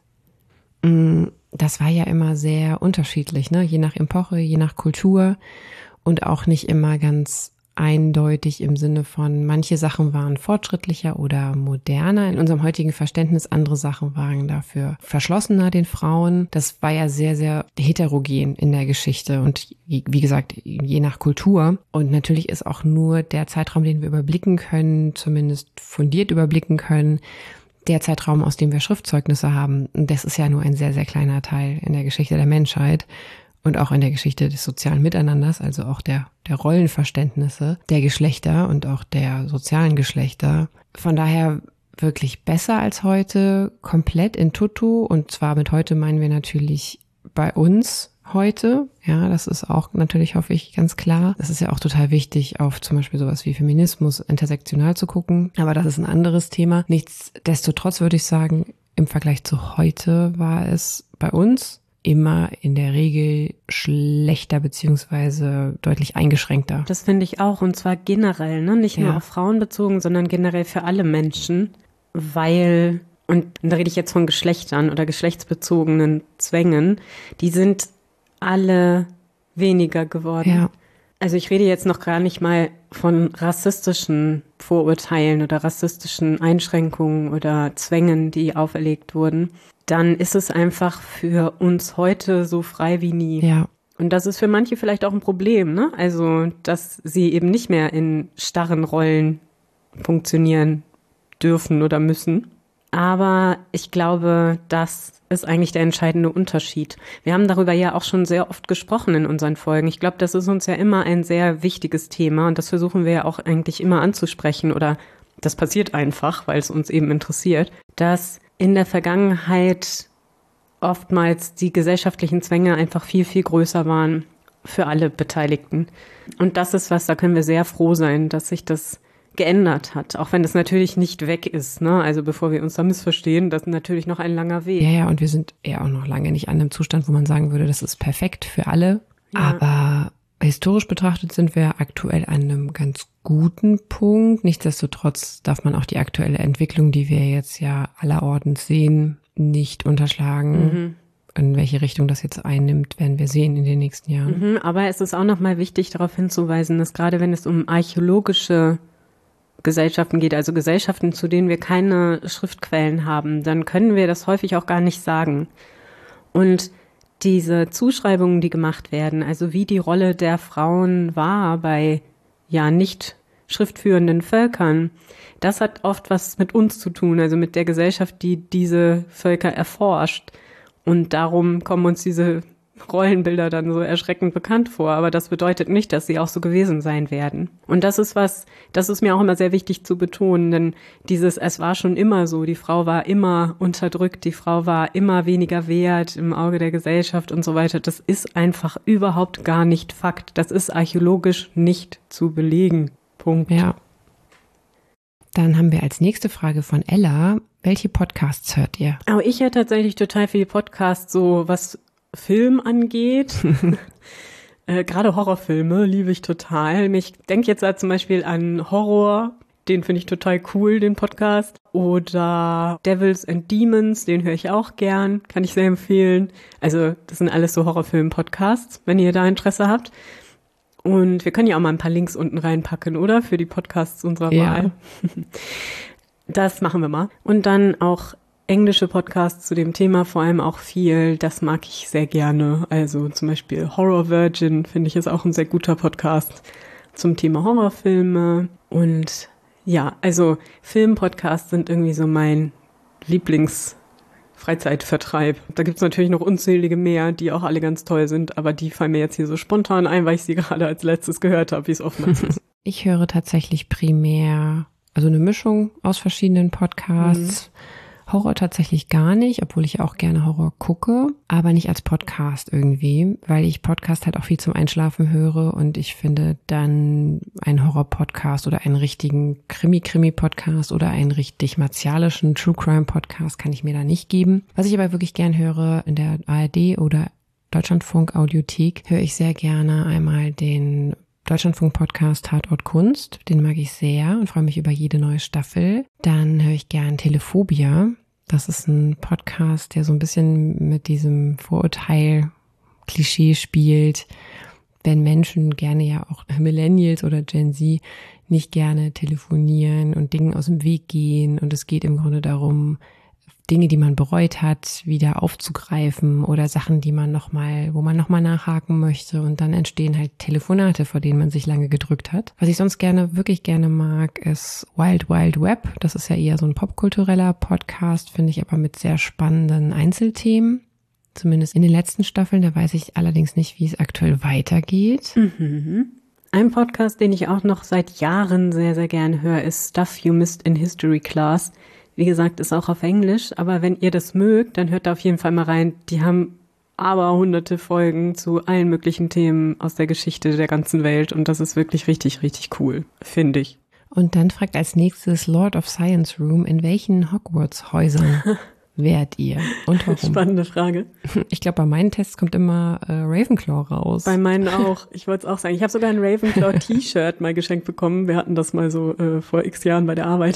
Das war ja immer sehr unterschiedlich, ne? Je nach Epoche, je nach Kultur. Und auch nicht immer ganz eindeutig im Sinne von, manche Sachen waren fortschrittlicher oder moderner in unserem heutigen Verständnis, andere Sachen waren dafür verschlossener den Frauen. Das war ja sehr, sehr heterogen in der Geschichte und wie gesagt, je nach Kultur. Und natürlich ist auch nur der Zeitraum, den wir überblicken können, zumindest fundiert überblicken können, der Zeitraum, aus dem wir Schriftzeugnisse haben. Und das ist ja nur ein sehr, sehr kleiner Teil in der Geschichte der Menschheit. Und auch in der Geschichte des sozialen Miteinanders, also auch der, der Rollenverständnisse der Geschlechter und auch der sozialen Geschlechter. Von daher wirklich besser als heute, komplett in tutto. Und zwar mit heute meinen wir natürlich bei uns heute. Ja, das ist auch natürlich, hoffe ich, ganz klar. Das ist ja auch total wichtig, auf zum Beispiel sowas wie Feminismus intersektional zu gucken. Aber das ist ein anderes Thema. Nichtsdestotrotz würde ich sagen, im Vergleich zu heute war es bei uns immer in der Regel schlechter beziehungsweise deutlich eingeschränkter. Das finde ich auch, und zwar generell, ne? Nicht nur ja. auf Frauen bezogen, sondern generell für alle Menschen, weil, und da rede ich jetzt von Geschlechtern oder geschlechtsbezogenen Zwängen, die sind alle weniger geworden. Ja. Also ich rede jetzt noch gar nicht mal von rassistischen Vorurteilen oder rassistischen Einschränkungen oder Zwängen, die auferlegt wurden. Dann ist es einfach für uns heute so frei wie nie. Ja. Und das ist für manche vielleicht auch ein Problem, ne? Also, dass sie eben nicht mehr in starren Rollen funktionieren dürfen oder müssen. Aber ich glaube, das ist eigentlich der entscheidende Unterschied. Wir haben darüber ja auch schon sehr oft gesprochen in unseren Folgen. Ich glaube, das ist uns ja immer ein sehr wichtiges Thema und das versuchen wir ja auch eigentlich immer anzusprechen oder das passiert einfach, weil es uns eben interessiert, dass in der Vergangenheit oftmals die gesellschaftlichen Zwänge einfach viel, viel größer waren für alle Beteiligten. Und das ist was, da können wir sehr froh sein, dass sich das geändert hat, auch wenn das natürlich nicht weg ist, ne? Also bevor wir uns da missverstehen, das ist natürlich noch ein langer Weg. Ja, ja, und wir sind ja auch noch lange nicht an einem Zustand, wo man sagen würde, das ist perfekt für alle. Ja. Aber historisch betrachtet sind wir aktuell an einem ganz guten Punkt. Nichtsdestotrotz darf man auch die aktuelle Entwicklung, die wir jetzt ja allerorten sehen, nicht unterschlagen. Mhm. in welche Richtung das jetzt einnimmt, werden wir sehen in den nächsten Jahren. Mhm, aber es ist auch nochmal wichtig, darauf hinzuweisen, dass gerade wenn es um archäologische Gesellschaften geht, also Gesellschaften, zu denen wir keine Schriftquellen haben, dann können wir das häufig auch gar nicht sagen. Und diese Zuschreibungen, die gemacht werden, also wie die Rolle der Frauen war bei ja nicht schriftführenden Völkern, das hat oft was mit uns zu tun, also mit der Gesellschaft, die diese Völker erforscht. Und darum kommen uns diese Rollenbilder dann so erschreckend bekannt vor. Aber das bedeutet nicht, dass sie auch so gewesen sein werden. Und das ist was, das ist mir auch immer sehr wichtig zu betonen, denn dieses, es war schon immer so, die Frau war immer unterdrückt, die Frau war immer weniger wert im Auge der Gesellschaft und so weiter. Das ist einfach überhaupt gar nicht Fakt. Das ist archäologisch nicht zu belegen. Punkt. Ja. Dann haben wir als nächste Frage von Ella, welche Podcasts hört ihr? Aber ich höre tatsächlich total viele Podcasts, so was Film angeht. äh, gerade Horrorfilme liebe ich total. Ich denke jetzt halt zum Beispiel an Horror, den finde ich total cool, den Podcast. Oder Devils and Demons, den höre ich auch gern, kann ich sehr empfehlen. Also das sind alles so Horrorfilm-Podcasts, wenn ihr da Interesse habt. Und wir können ja auch mal ein paar Links unten reinpacken, oder? Für die Podcasts unserer Ja. Wahl. Das machen wir mal. Und dann auch englische Podcasts zu dem Thema, vor allem auch viel. Das mag ich sehr gerne. Also zum Beispiel Horror Virgin, finde ich, ist auch ein sehr guter Podcast zum Thema Horrorfilme. Und ja, also Filmpodcasts sind irgendwie so mein Lieblings- Freizeitvertreib. Da gibt's natürlich noch unzählige mehr, die auch alle ganz toll sind, aber die fallen mir jetzt hier so spontan ein, weil ich sie gerade als letztes gehört habe, wie es oftmals ist. Ich höre tatsächlich primär, also eine Mischung aus verschiedenen Podcasts. Mhm. Horror tatsächlich gar nicht, obwohl ich auch gerne Horror gucke, aber nicht als Podcast irgendwie, weil ich Podcast halt auch viel zum Einschlafen höre und ich finde dann einen Horror-Podcast oder einen richtigen Krimi-Krimi-Podcast oder einen richtig martialischen True-Crime-Podcast kann ich mir da nicht geben. Was ich aber wirklich gern höre in der A R D oder Deutschlandfunk-Audiothek, höre ich sehr gerne einmal den Deutschlandfunk-Podcast Tatort Kunst, den mag ich sehr und freue mich über jede neue Staffel. Dann höre ich gern Telephobia. Das ist ein Podcast, der so ein bisschen mit diesem Vorurteil-Klischee spielt, wenn Menschen gerne ja auch Millennials oder Gen Z nicht gerne telefonieren und Dingen aus dem Weg gehen. Und es geht im Grunde darum, Dinge, die man bereut hat, wieder aufzugreifen oder Sachen, die man noch mal, wo man noch mal nachhaken möchte und dann entstehen halt Telefonate, vor denen man sich lange gedrückt hat. Was ich sonst gerne, wirklich gerne mag, ist Wild Wild Web. Das ist ja eher so ein popkultureller Podcast, finde ich aber mit sehr spannenden Einzelthemen. Zumindest in den letzten Staffeln, da weiß ich allerdings nicht, wie es aktuell weitergeht. Mhm. Ein Podcast, den ich auch noch seit Jahren sehr, sehr gerne höre, ist Stuff You Missed in History Class. Wie gesagt, ist auch auf Englisch, aber wenn ihr das mögt, dann hört da auf jeden Fall mal rein. Die haben aber hunderte Folgen zu allen möglichen Themen aus der Geschichte der ganzen Welt und das ist wirklich richtig, richtig cool, finde ich. Und dann fragt als nächstes Lord of Science Room, in welchen Hogwarts-Häusern wärt ihr und warum? Spannende Frage. Ich glaube, bei meinen Tests kommt immer äh, Ravenclaw raus. Bei meinen auch. Ich wollte es auch sagen. Ich habe sogar ein Ravenclaw-T-Shirt mal geschenkt bekommen. Wir hatten das mal so äh, vor x Jahren bei der Arbeit.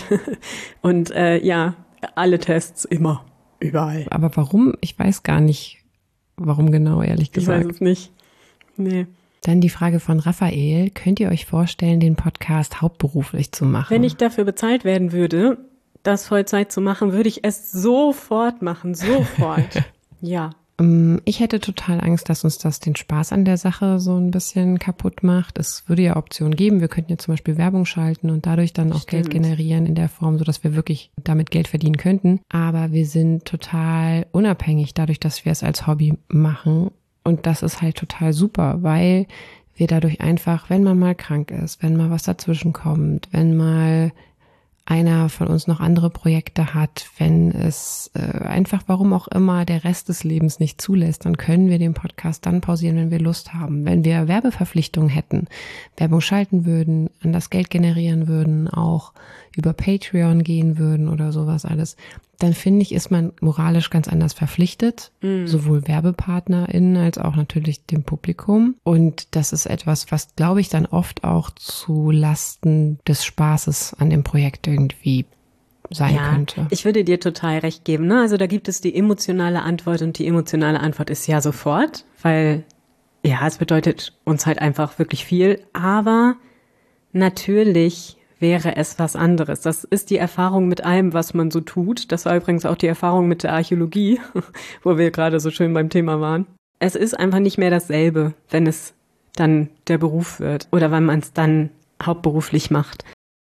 Und äh, ja, alle Tests immer, überall. Aber warum? Ich weiß gar nicht, warum genau, ehrlich gesagt. Ich weiß es nicht. Nee. Dann die Frage von Raphael. Könnt ihr euch vorstellen, den Podcast hauptberuflich zu machen? Wenn ich dafür bezahlt werden würde, das Vollzeit zu machen, würde ich es sofort machen, sofort. Ja. Ich hätte total Angst, dass uns das den Spaß an der Sache so ein bisschen kaputt macht. Es würde ja Optionen geben. Wir könnten ja zum Beispiel Werbung schalten und dadurch dann auch Stimmt. Geld generieren in der Form, sodass wir wirklich damit Geld verdienen könnten. Aber wir sind total unabhängig dadurch, dass wir es als Hobby machen. Und das ist halt total super, weil wir dadurch einfach, wenn man mal krank ist, wenn mal was dazwischen kommt, wenn mal einer von uns noch andere Projekte hat, wenn es äh, einfach, warum auch immer, der Rest des Lebens nicht zulässt, dann können wir den Podcast dann pausieren, wenn wir Lust haben. Wenn wir Werbeverpflichtungen hätten, Werbung schalten würden, an das Geld generieren würden, auch über Patreon gehen würden oder sowas alles, dann finde ich, ist man moralisch ganz anders verpflichtet, mm. sowohl WerbepartnerInnen als auch natürlich dem Publikum. Und das ist etwas, was, glaube ich, dann oft auch zu Lasten des Spaßes an dem Projekt irgendwie sein ja, könnte. Ich würde dir total recht geben. Ne? Also da gibt es die emotionale Antwort und die emotionale Antwort ist ja sofort, weil ja, es bedeutet uns halt einfach wirklich viel. Aber natürlich wäre es was anderes. Das ist die Erfahrung mit allem, was man so tut. Das war übrigens auch die Erfahrung mit der Archäologie, wo wir gerade so schön beim Thema waren. Es ist einfach nicht mehr dasselbe, wenn es dann der Beruf wird oder wenn man es dann hauptberuflich macht.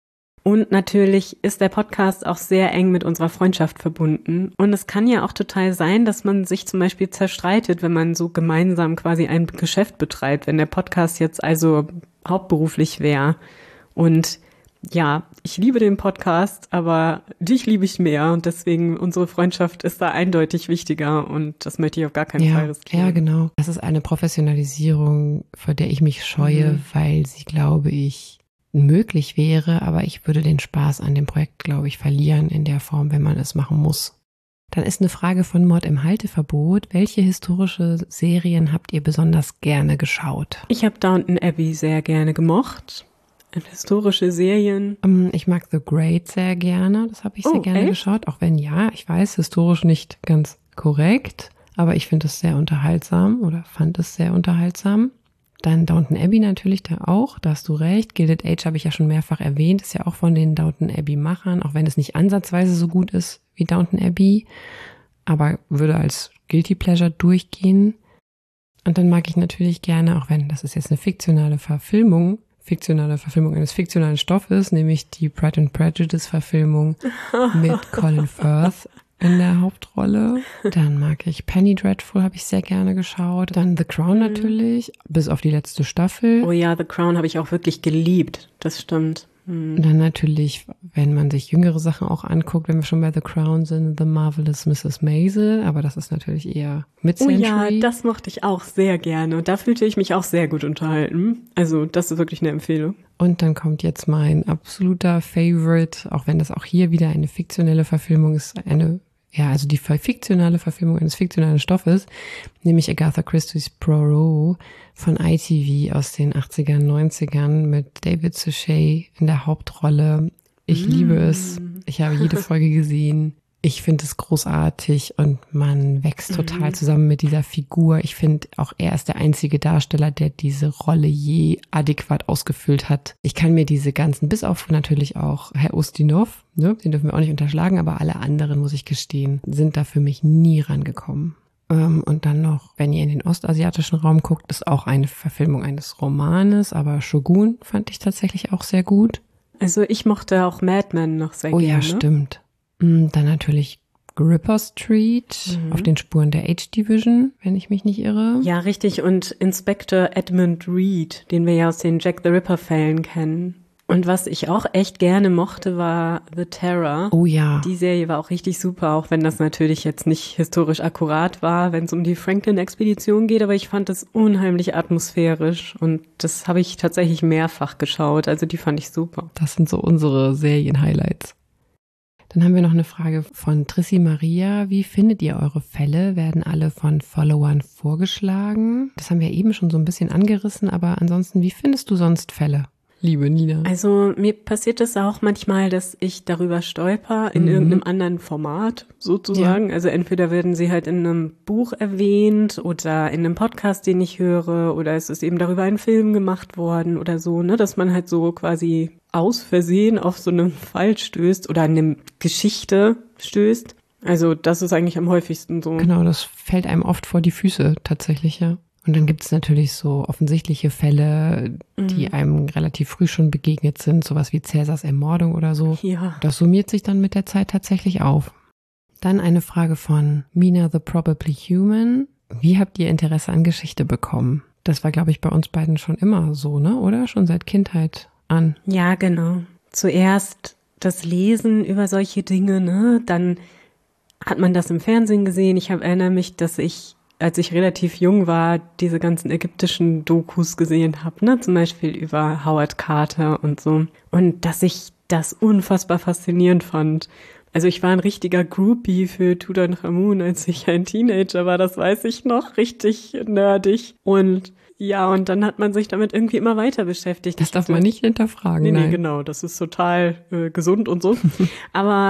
Und natürlich ist der Podcast auch sehr eng mit unserer Freundschaft verbunden. Und es kann ja auch total sein, dass man sich zum Beispiel zerstreitet, wenn man so gemeinsam quasi ein Geschäft betreibt, wenn der Podcast jetzt also hauptberuflich wäre. Und ja, ich liebe den Podcast, aber dich liebe ich mehr und deswegen unsere Freundschaft ist da eindeutig wichtiger und das möchte ich auf gar keinen ja, Fall riskieren. Ja, genau. Das ist eine Professionalisierung, vor der ich mich scheue, mhm. weil sie, glaube ich, möglich wäre, aber ich würde den Spaß an dem Projekt, glaube ich, verlieren in der Form, wenn man es machen muss. Dann ist eine Frage von Mord im Halteverbot. Welche historische Serien habt ihr besonders gerne geschaut? Ich habe Downton Abbey sehr gerne gemocht. Historische Serien. Ich mag The Great sehr gerne. Das habe ich sehr oh, gerne echt? geschaut. Auch wenn, ja, ich weiß, historisch nicht ganz korrekt, aber ich finde es sehr unterhaltsam oder fand es sehr unterhaltsam. Dann Downton Abbey natürlich da auch, da hast du recht. Gilded Age habe ich ja schon mehrfach erwähnt, ist ja auch von den Downton Abbey-Machern, auch wenn es nicht ansatzweise so gut ist wie Downton Abbey, aber würde als Guilty Pleasure durchgehen. Und dann mag ich natürlich gerne, auch wenn das ist jetzt eine fiktionale Verfilmung, fiktionale Verfilmung eines fiktionalen Stoffes, nämlich die Pride and Prejudice-Verfilmung mit Colin Firth in der Hauptrolle. Dann mag ich Penny Dreadful, habe ich sehr gerne geschaut. Dann The Crown natürlich, bis auf die letzte Staffel. Oh ja, The Crown habe ich auch wirklich geliebt, das stimmt. Hm. Dann natürlich, wenn man sich jüngere Sachen auch anguckt, wenn wir schon bei The Crown sind, The Marvelous Misses Maisel, aber das ist natürlich eher Mid-Century. Oh ja, das mochte ich auch sehr gerne und da fühlte ich mich auch sehr gut unterhalten. Also das ist wirklich eine Empfehlung. Und dann kommt jetzt mein absoluter Favorite, auch wenn das auch hier wieder eine fiktionelle Verfilmung ist, eine, ja, also die fiktionale Verfilmung eines fiktionalen Stoffes, nämlich Agatha Christie's Poirot von I T V aus den achtzigern, neunzigern mit David Suchet in der Hauptrolle. Ich mm. liebe es. Ich habe jede Folge gesehen. Ich finde es großartig und man wächst total mhm. zusammen mit dieser Figur. Ich finde, auch er ist der einzige Darsteller, der diese Rolle je adäquat ausgefüllt hat. Ich kann mir diese ganzen, bis auf natürlich auch Herr Ustinov, ne, den dürfen wir auch nicht unterschlagen, aber alle anderen, muss ich gestehen, sind da für mich nie rangekommen. Und dann noch, wenn ihr in den ostasiatischen Raum guckt, ist auch eine Verfilmung eines Romanes, aber Shogun fand ich tatsächlich auch sehr gut. Also ich mochte auch Mad Men noch sehr oh, gerne. Oh ja, stimmt. Dann natürlich Ripper Street, mhm. auf den Spuren der H-Division, wenn ich mich nicht irre. Ja, richtig. Und Inspector Edmund Reed, den wir ja aus den Jack the Ripper-Fällen kennen. Und was ich auch echt gerne mochte, war The Terror. Oh ja. Die Serie war auch richtig super, auch wenn das natürlich jetzt nicht historisch akkurat war, wenn es um die Franklin-Expedition geht. Aber ich fand es unheimlich atmosphärisch und das habe ich tatsächlich mehrfach geschaut. Also die fand ich super. Das sind so unsere Serien-Highlights. Dann haben wir noch eine Frage von Trissi Maria. Wie findet ihr eure Fälle? Werden alle von Followern vorgeschlagen? Das haben wir eben schon so ein bisschen angerissen, aber ansonsten, wie findest du sonst Fälle? Liebe Nina. Also mir passiert es auch manchmal, dass ich darüber stolper in mhm. irgendeinem anderen Format sozusagen. Ja. Also entweder werden sie halt in einem Buch erwähnt oder in einem Podcast, den ich höre, oder es ist eben darüber ein Film gemacht worden oder so, ne, dass man halt so quasi aus Versehen auf so einen Fall stößt oder eine Geschichte stößt. Also das ist eigentlich am häufigsten so. Genau, das fällt einem oft vor die Füße tatsächlich, ja. Und dann gibt es natürlich so offensichtliche Fälle, die mhm. einem relativ früh schon begegnet sind, sowas wie Cäsars Ermordung oder so. Ja. Das summiert sich dann mit der Zeit tatsächlich auf. Dann eine Frage von Mina the Probably Human. Wie habt ihr Interesse an Geschichte bekommen? Das war, glaube ich, bei uns beiden schon immer so, ne? Oder? Schon seit Kindheit an. Ja, genau. Zuerst das Lesen über solche Dinge, ne? Dann hat man das im Fernsehen gesehen. Ich hab, erinnere mich, dass ich, als ich relativ jung war, diese ganzen ägyptischen Dokus gesehen habe, ne? Zum Beispiel über Howard Carter und so. Und dass ich das unfassbar faszinierend fand. Also ich war ein richtiger Groupie für Tutanchamun, als ich ein Teenager war, das weiß ich noch, richtig nerdig. Und ja, und dann hat man sich damit irgendwie immer weiter beschäftigt. Das darf man nicht hinterfragen. Nee, nein. nee, genau, das ist total äh, gesund und so. Aber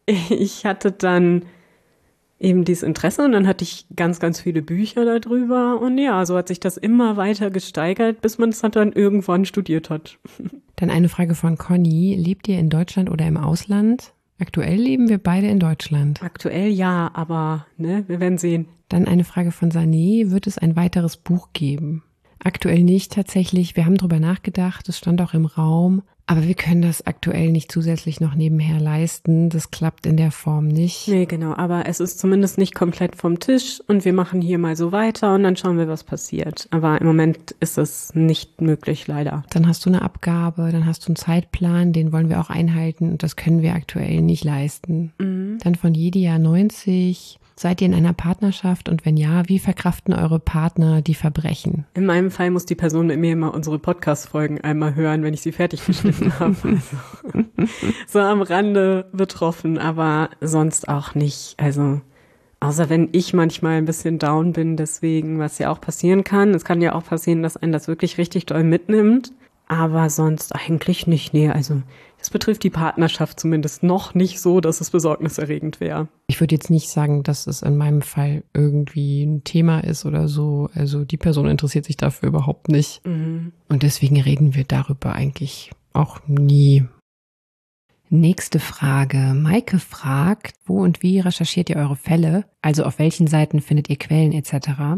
ich hatte dann eben dieses Interesse und dann hatte ich ganz, ganz viele Bücher darüber und ja, so hat sich das immer weiter gesteigert, bis man es dann irgendwann studiert hat. Dann eine Frage von Conny. Lebt ihr in Deutschland oder im Ausland? Aktuell leben wir beide in Deutschland. Aktuell ja, aber ne, wir werden sehen. Dann eine Frage von Sané. Wird es ein weiteres Buch geben? Aktuell nicht tatsächlich. Wir haben drüber nachgedacht. Es stand auch im Raum. Aber wir können das aktuell nicht zusätzlich noch nebenher leisten. Das klappt in der Form nicht. Nee, genau. Aber es ist zumindest nicht komplett vom Tisch und wir machen hier mal so weiter und dann schauen wir, was passiert. Aber im Moment ist es nicht möglich, leider. Dann hast du eine Abgabe, dann hast du einen Zeitplan, den wollen wir auch einhalten und das können wir aktuell nicht leisten. Mhm. Dann von Jedia neunzig. Seid ihr in einer Partnerschaft und wenn ja, wie verkraften eure Partner die Verbrechen? In meinem Fall muss die Person mit mir immer unsere Podcast-Folgen einmal hören, wenn ich sie fertig geschnitten habe. Also, so am Rande betroffen, aber sonst auch nicht. Also außer wenn ich manchmal ein bisschen down bin, deswegen, was ja auch passieren kann. Es kann ja auch passieren, dass einen das wirklich richtig doll mitnimmt. Aber sonst eigentlich nicht. Nee, also das betrifft die Partnerschaft zumindest noch nicht so, dass es besorgniserregend wäre. Ich würde jetzt nicht sagen, dass es in meinem Fall irgendwie ein Thema ist oder so. Also die Person interessiert sich dafür überhaupt nicht. Mhm. Und deswegen reden wir darüber eigentlich auch nie. Nächste Frage. Maike fragt, wo und wie recherchiert ihr eure Fälle? Also auf welchen Seiten findet ihr Quellen et cetera?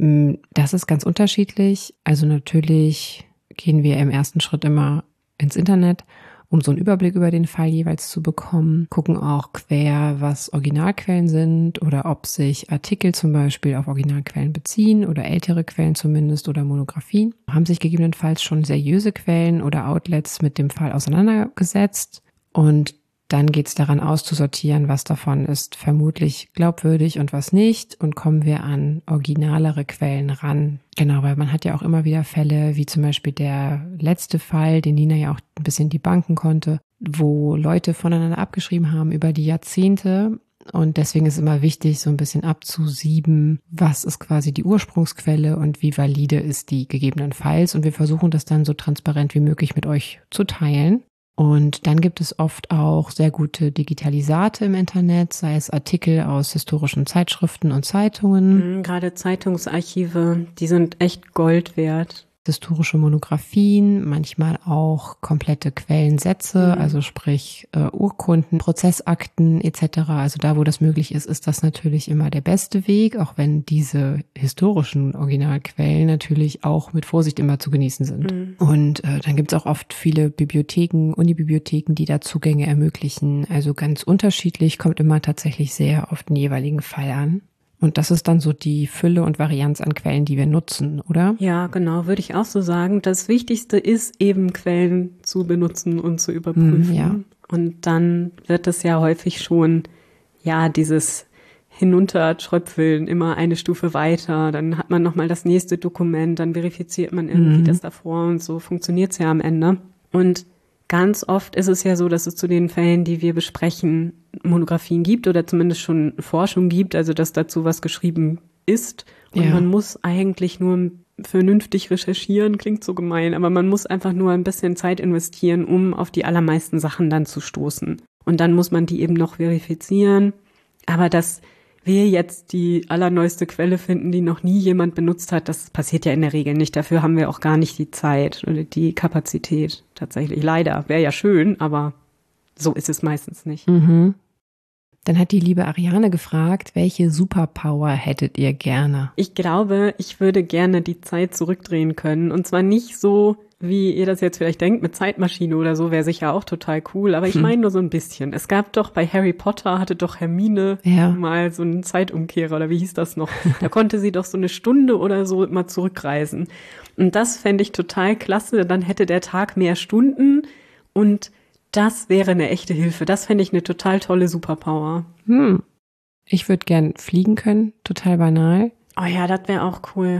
Das ist ganz unterschiedlich. Also natürlich gehen wir im ersten Schritt immer ins Internet, um so einen Überblick über den Fall jeweils zu bekommen. Gucken auch quer, was Originalquellen sind oder ob sich Artikel zum Beispiel auf Originalquellen beziehen oder ältere Quellen zumindest oder Monographien. Haben sich gegebenenfalls schon seriöse Quellen oder Outlets mit dem Fall auseinandergesetzt und dann geht es daran auszusortieren, was davon ist vermutlich glaubwürdig und was nicht. Und kommen wir an originalere Quellen ran. Genau, weil man hat ja auch immer wieder Fälle, wie zum Beispiel der letzte Fall, den Nina ja auch ein bisschen debunken konnte, wo Leute voneinander abgeschrieben haben über die Jahrzehnte. Und deswegen ist es immer wichtig, so ein bisschen abzusieben, was ist quasi die Ursprungsquelle und wie valide ist die gegebenenfalls. Und wir versuchen das dann so transparent wie möglich mit euch zu teilen. Und dann gibt es oft auch sehr gute Digitalisate im Internet, sei es Artikel aus historischen Zeitschriften und Zeitungen. Gerade Zeitungsarchive, die sind echt Gold wert. Historische Monographien, manchmal auch komplette Quellensätze, mhm. also sprich äh, Urkunden, Prozessakten et cetera. Also da, wo das möglich ist, ist das natürlich immer der beste Weg, auch wenn diese historischen Originalquellen natürlich auch mit Vorsicht immer zu genießen sind. Mhm. Und äh, dann gibt es auch oft viele Bibliotheken, Unibibliotheken, die da Zugänge ermöglichen. Also ganz unterschiedlich, kommt immer tatsächlich sehr auf den jeweiligen Fall an. Und das ist dann so die Fülle und Varianz an Quellen, die wir nutzen, oder? Ja, genau, würde ich auch so sagen. Das Wichtigste ist eben, Quellen zu benutzen und zu überprüfen. Mm, ja. Und dann wird es ja häufig schon, ja, dieses Hinuntertröpfeln, immer eine Stufe weiter. Dann hat man nochmal das nächste Dokument, dann verifiziert man irgendwie mm. das davor und so funktioniert es ja am Ende. Und ganz oft ist es ja so, dass es zu den Fällen, die wir besprechen, Monographien gibt oder zumindest schon Forschung gibt, also dass dazu was geschrieben ist. Und ja. man muss eigentlich nur vernünftig recherchieren, klingt so gemein, aber man muss einfach nur ein bisschen Zeit investieren, um auf die allermeisten Sachen dann zu stoßen. Und dann muss man die eben noch verifizieren. Aber dass wir jetzt die allerneueste Quelle finden, die noch nie jemand benutzt hat, das passiert ja in der Regel nicht. Dafür haben wir auch gar nicht die Zeit oder die Kapazität tatsächlich. Leider, wäre ja schön, aber so ist es meistens nicht. Mhm. Dann hat die liebe Ariane gefragt, welche Superpower hättet ihr gerne? Ich glaube, ich würde gerne die Zeit zurückdrehen können. Und zwar nicht so, wie ihr das jetzt vielleicht denkt, mit Zeitmaschine oder so, wäre sicher auch total cool. Aber ich meine nur so ein bisschen. Es gab doch bei Harry Potter, hatte doch Hermine ja. mal so einen Zeitumkehrer oder wie hieß das noch? Da konnte sie doch so eine Stunde oder so mal zurückreisen. Und das fände ich total klasse. Dann hätte der Tag mehr Stunden und das wäre eine echte Hilfe. Das fände ich eine total tolle Superpower. Hm. Ich würde gern fliegen können, total banal. Oh ja, das wäre auch cool.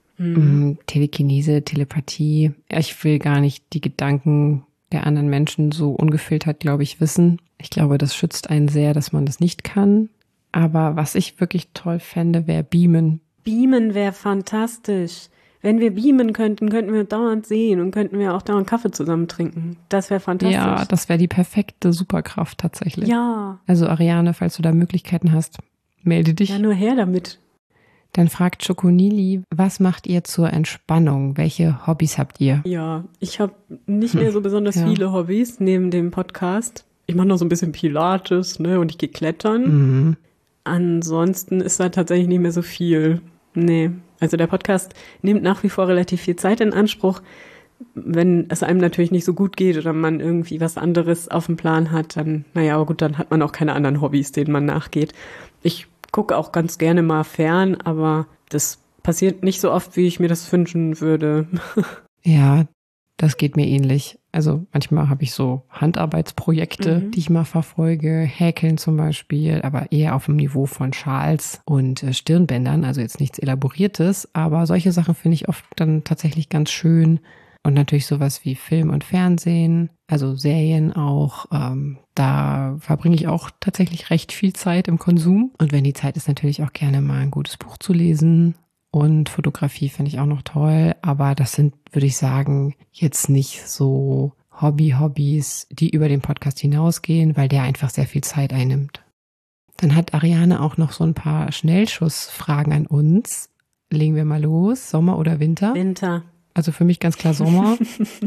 Hm. Telekinese, Telepathie. Ich will gar nicht die Gedanken der anderen Menschen so ungefiltert, glaube ich, wissen. Ich glaube, das schützt einen sehr, dass man das nicht kann. Aber was ich wirklich toll fände, wäre Beamen. Beamen wäre fantastisch. Wenn wir beamen könnten, könnten wir dauernd sehen und könnten wir auch dauernd Kaffee zusammen trinken. Das wäre fantastisch. Ja, das wäre die perfekte Superkraft tatsächlich. Ja. Also Ariane, falls du da Möglichkeiten hast, melde dich. Ja, nur her damit. Dann fragt Schokonili, was macht ihr zur Entspannung? Welche Hobbys habt ihr? Ja, ich habe nicht mehr so besonders Ja. viele Hobbys neben dem Podcast. Ich mache noch so ein bisschen Pilates, ne, und ich gehe klettern. Mhm. Ansonsten ist da tatsächlich nicht mehr so viel. Nee, also der Podcast nimmt nach wie vor relativ viel Zeit in Anspruch. Wenn es einem natürlich nicht so gut geht oder man irgendwie was anderes auf dem Plan hat, dann, naja, aber gut, dann hat man auch keine anderen Hobbys, denen man nachgeht. Ich gucke auch ganz gerne mal fern, aber das passiert nicht so oft, wie ich mir das wünschen würde. Ja, das geht mir ähnlich. Also manchmal habe ich so Handarbeitsprojekte, Mhm. die ich mal verfolge, Häkeln zum Beispiel, aber eher auf dem Niveau von Schals und äh, Stirnbändern, also jetzt nichts Elaboriertes, aber solche Sachen finde ich oft dann tatsächlich ganz schön. Und natürlich sowas wie Film und Fernsehen, also Serien auch. Ähm, da verbringe ich auch tatsächlich recht viel Zeit im Konsum. Und wenn die Zeit ist, natürlich auch gerne mal ein gutes Buch zu lesen. Und Fotografie finde ich auch noch toll. Aber das sind, würde ich sagen, jetzt nicht so Hobby-Hobbys, die über den Podcast hinausgehen, weil der einfach sehr viel Zeit einnimmt. Dann hat Ariane auch noch so ein paar Schnellschussfragen an uns. Legen wir mal los. Sommer oder Winter? Winter. Also für mich ganz klar Sommer.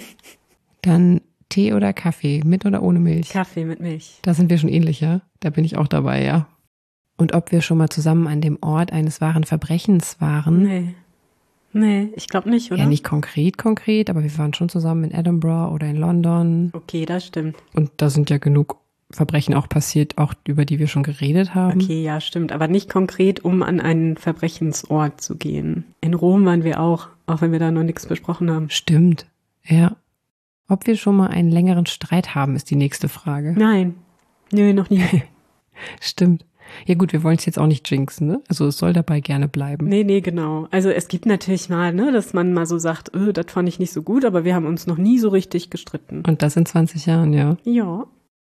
Dann Tee oder Kaffee, mit oder ohne Milch? Kaffee mit Milch. Da sind wir schon ähnlicher. Da bin ich auch dabei, ja. Und ob wir schon mal zusammen an dem Ort eines wahren Verbrechens waren? Nee. Nee, ich glaube nicht, oder? Ja, nicht konkret, konkret, aber wir waren schon zusammen in Edinburgh oder in London. Okay, das stimmt. Und da sind ja genug Verbrechen auch passiert, auch über die wir schon geredet haben. Okay, ja, stimmt. Aber nicht konkret, um an einen Verbrechensort zu gehen. In Rom waren wir auch, auch wenn wir da noch nichts besprochen haben. Stimmt, ja. Ob wir schon mal einen längeren Streit haben, ist die nächste Frage. Nein. Nö, noch nie. Stimmt. Ja gut, wir wollen es jetzt auch nicht jinxen, ne? Also es soll dabei gerne bleiben. Nee, nee, genau. Also es gibt natürlich mal, ne, dass man mal so sagt, öh, das fand ich nicht so gut, aber wir haben uns noch nie so richtig gestritten. Und das in zwanzig Jahren, ja. Ja.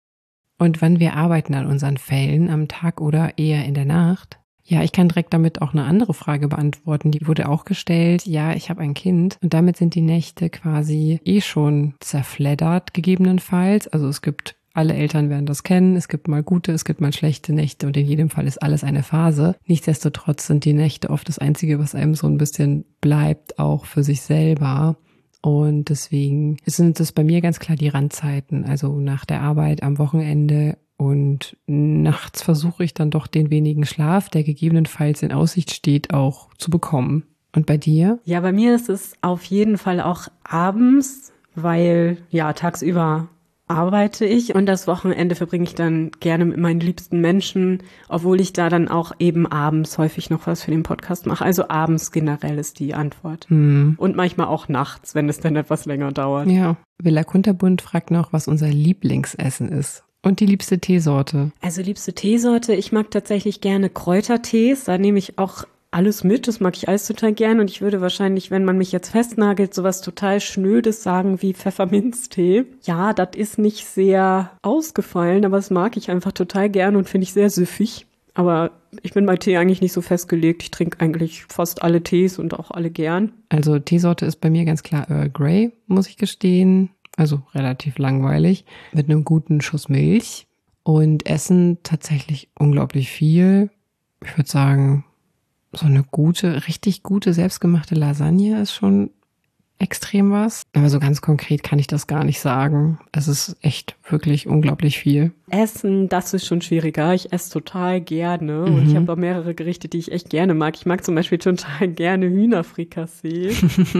Und wann wir arbeiten an unseren Fällen, am Tag oder eher in der Nacht? Ja, ich kann direkt damit auch eine andere Frage beantworten. Die wurde auch gestellt. Ja, ich habe ein Kind und damit sind die Nächte quasi eh schon zerfleddert, gegebenenfalls. Also es gibt, alle Eltern werden das kennen, es gibt mal gute, es gibt mal schlechte Nächte und in jedem Fall ist alles eine Phase. Nichtsdestotrotz sind die Nächte oft das Einzige, was einem so ein bisschen bleibt, auch für sich selber. Und deswegen sind es bei mir ganz klar die Randzeiten, also nach der Arbeit am Wochenende und nachts versuche ich dann doch den wenigen Schlaf, der gegebenenfalls in Aussicht steht, auch zu bekommen. Und bei dir? Ja, bei mir ist es auf jeden Fall auch abends, weil ja tagsüber arbeite ich und das Wochenende verbringe ich dann gerne mit meinen liebsten Menschen, obwohl ich da dann auch eben abends häufig noch was für den Podcast mache. Also abends generell ist die Antwort. Hm. Und manchmal auch nachts, wenn es dann etwas länger dauert. Ja, Villa Kunterbund fragt noch, was unser Lieblingsessen ist. Und die liebste Teesorte. Also liebste Teesorte, ich mag tatsächlich gerne Kräutertees. Da nehme ich auch alles mit, das mag ich alles total gern. Und ich würde wahrscheinlich, wenn man mich jetzt festnagelt, sowas total Schnödes sagen wie Pfefferminztee. Ja, das ist nicht sehr ausgefallen, aber das mag ich einfach total gern und finde ich sehr süffig. Aber ich bin bei Tee eigentlich nicht so festgelegt. Ich trinke eigentlich fast alle Tees und auch alle gern. Also Teesorte ist bei mir ganz klar Earl Grey, muss ich gestehen. Also relativ langweilig, mit einem guten Schuss Milch. Und Essen tatsächlich unglaublich viel. Ich würde sagen, so eine gute, richtig gute, selbstgemachte Lasagne ist schon extrem was. Aber so ganz konkret kann ich das gar nicht sagen. Es ist echt wirklich unglaublich viel. Essen, das ist schon schwieriger. Ich esse total gerne Mhm. und ich habe auch mehrere Gerichte, die ich echt gerne mag. Ich mag zum Beispiel total gerne Hühnerfrikassee.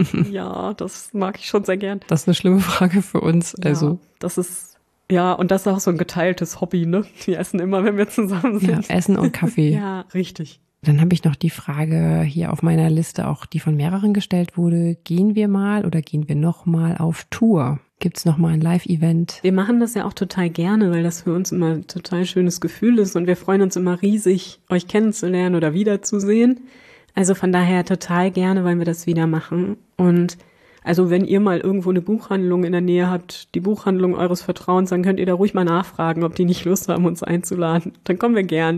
Ja, das mag ich schon sehr gern. Das ist eine schlimme Frage für uns. Ja, Also das ist, ja, und das ist auch so ein geteiltes Hobby, ne? Wir essen immer, wenn wir zusammen ja, sind. Essen und Kaffee. Ja, richtig. Dann habe ich noch die Frage hier auf meiner Liste, auch die von mehreren gestellt wurde. Gehen wir mal oder gehen wir noch mal auf Tour? Gibt es noch mal ein Live-Event? Wir machen das ja auch total gerne, weil das für uns immer ein total schönes Gefühl ist und wir freuen uns immer riesig, euch kennenzulernen oder wiederzusehen. Also von daher total gerne wollen wir das wieder machen. Und also wenn ihr mal irgendwo eine Buchhandlung in der Nähe habt, die Buchhandlung eures Vertrauens, dann könnt ihr da ruhig mal nachfragen, ob die nicht Lust haben, uns einzuladen. Dann kommen wir gern.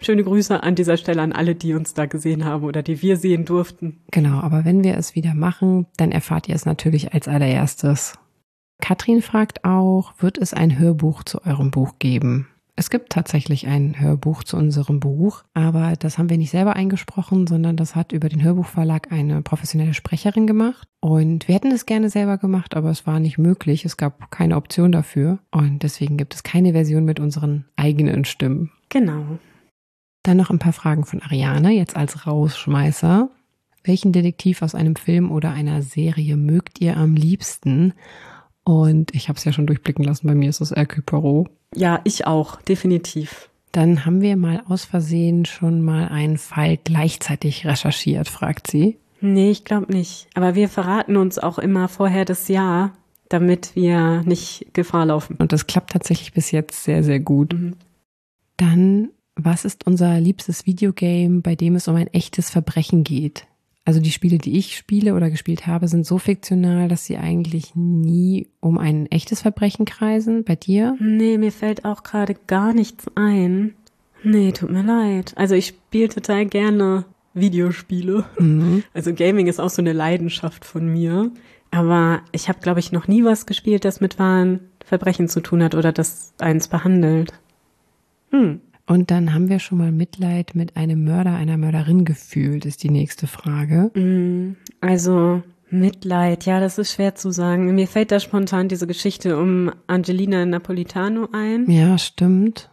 schöne Grüße an dieser Stelle an alle, die uns da gesehen haben oder die wir sehen durften. Genau, aber wenn wir es wieder machen, dann erfahrt ihr es natürlich als allererstes. Katrin fragt auch, wird es ein Hörbuch zu eurem Buch geben? Es gibt tatsächlich ein Hörbuch zu unserem Buch, aber das haben wir nicht selber eingesprochen, sondern das hat über den Hörbuchverlag eine professionelle Sprecherin gemacht. Und wir hätten es gerne selber gemacht, aber es war nicht möglich. Es gab keine Option dafür. Und deswegen gibt es keine Version mit unseren eigenen Stimmen. Genau. Dann noch ein paar Fragen von Ariane, jetzt als Rausschmeißer. Welchen Detektiv aus einem Film oder einer Serie mögt ihr am liebsten? Und ich habe es ja schon durchblicken lassen, bei mir ist es Hercule Poirot. Ja, ich auch, definitiv. Dann haben wir mal aus Versehen schon mal einen Fall gleichzeitig recherchiert, fragt sie. Nee, ich glaube nicht. Aber wir verraten uns auch immer vorher das Jahr, damit wir nicht Gefahr laufen. Und das klappt tatsächlich bis jetzt sehr, sehr gut. Mhm. Dann, was ist unser liebstes Videogame, bei dem es um ein echtes Verbrechen geht? Also die Spiele, die ich spiele oder gespielt habe, sind so fiktional, dass sie eigentlich nie um ein echtes Verbrechen kreisen. Bei dir? Nee, mir fällt auch gerade gar nichts ein. Nee, tut mir leid. Also ich spiele total gerne Videospiele. Mhm. Also Gaming ist auch so eine Leidenschaft von mir. Aber ich habe, glaube ich, noch nie was gespielt, das mit wahren Verbrechen zu tun hat oder das eins behandelt. Hm. Und dann haben wir schon mal Mitleid mit einem Mörder, einer Mörderin gefühlt, ist die nächste Frage. Also Mitleid, ja, das ist schwer zu sagen. Mir fällt da spontan diese Geschichte um Angelina Napolitano ein. Ja, stimmt.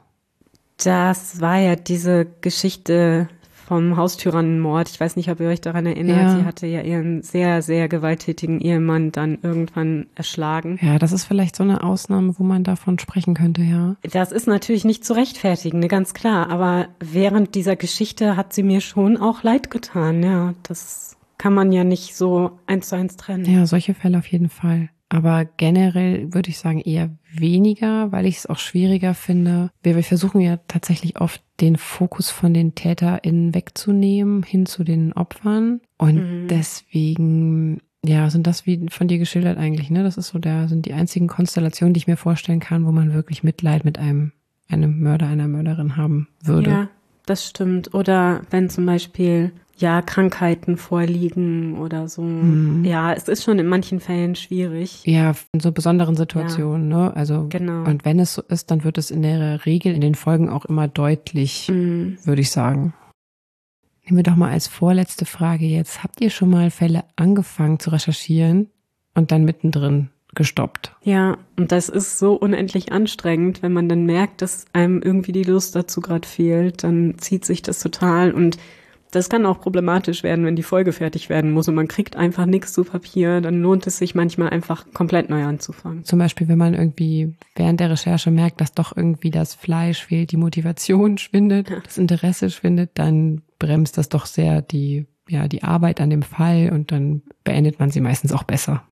Das war ja diese Geschichte vom Haustyrannenmord. Ich weiß nicht, ob ihr euch daran erinnert. Ja. Sie hatte ja ihren sehr, sehr gewalttätigen Ehemann dann irgendwann erschlagen. Ja, das ist vielleicht so eine Ausnahme, wo man davon sprechen könnte, ja. Das ist natürlich nicht zu rechtfertigen, ne, ganz klar. Aber während dieser Geschichte hat sie mir schon auch leid getan. Ja, das kann man ja nicht so eins zu eins trennen. Ja, solche Fälle auf jeden Fall. Aber generell würde ich sagen eher weniger, weil ich es auch schwieriger finde. Wir, wir versuchen ja tatsächlich oft den Fokus von den TäterInnen wegzunehmen, hin zu den Opfern. Und Mhm. deswegen, ja, sind das wie von dir geschildert eigentlich, ne? Das ist so der, sind die einzigen Konstellationen, die ich mir vorstellen kann, wo man wirklich Mitleid mit einem, einem Mörder, einer Mörderin haben würde. Ja, das stimmt. Oder wenn zum Beispiel ja Krankheiten vorliegen oder so. Mhm. Ja, es ist schon in manchen Fällen schwierig. Ja, in so besonderen Situationen, ne? Also, Genau. und wenn es so ist, dann wird es in der Regel in den Folgen auch immer deutlich, Mhm. würde ich sagen. Nehmen wir doch mal als vorletzte Frage jetzt. Habt ihr schon mal Fälle angefangen zu recherchieren und dann mittendrin gestoppt? Ja, und das ist so unendlich anstrengend, wenn man dann merkt, dass einem irgendwie die Lust dazu gerade fehlt, dann zieht sich das total und das kann auch problematisch werden, wenn die Folge fertig werden muss und man kriegt einfach nichts zu Papier, dann lohnt es sich manchmal einfach komplett neu anzufangen. Zum Beispiel, wenn man irgendwie während der Recherche merkt, dass doch irgendwie das Fleisch fehlt, die Motivation schwindet, Ja. das Interesse schwindet, dann bremst das doch sehr die, ja, die Arbeit an dem Fall und dann beendet man sie meistens auch besser.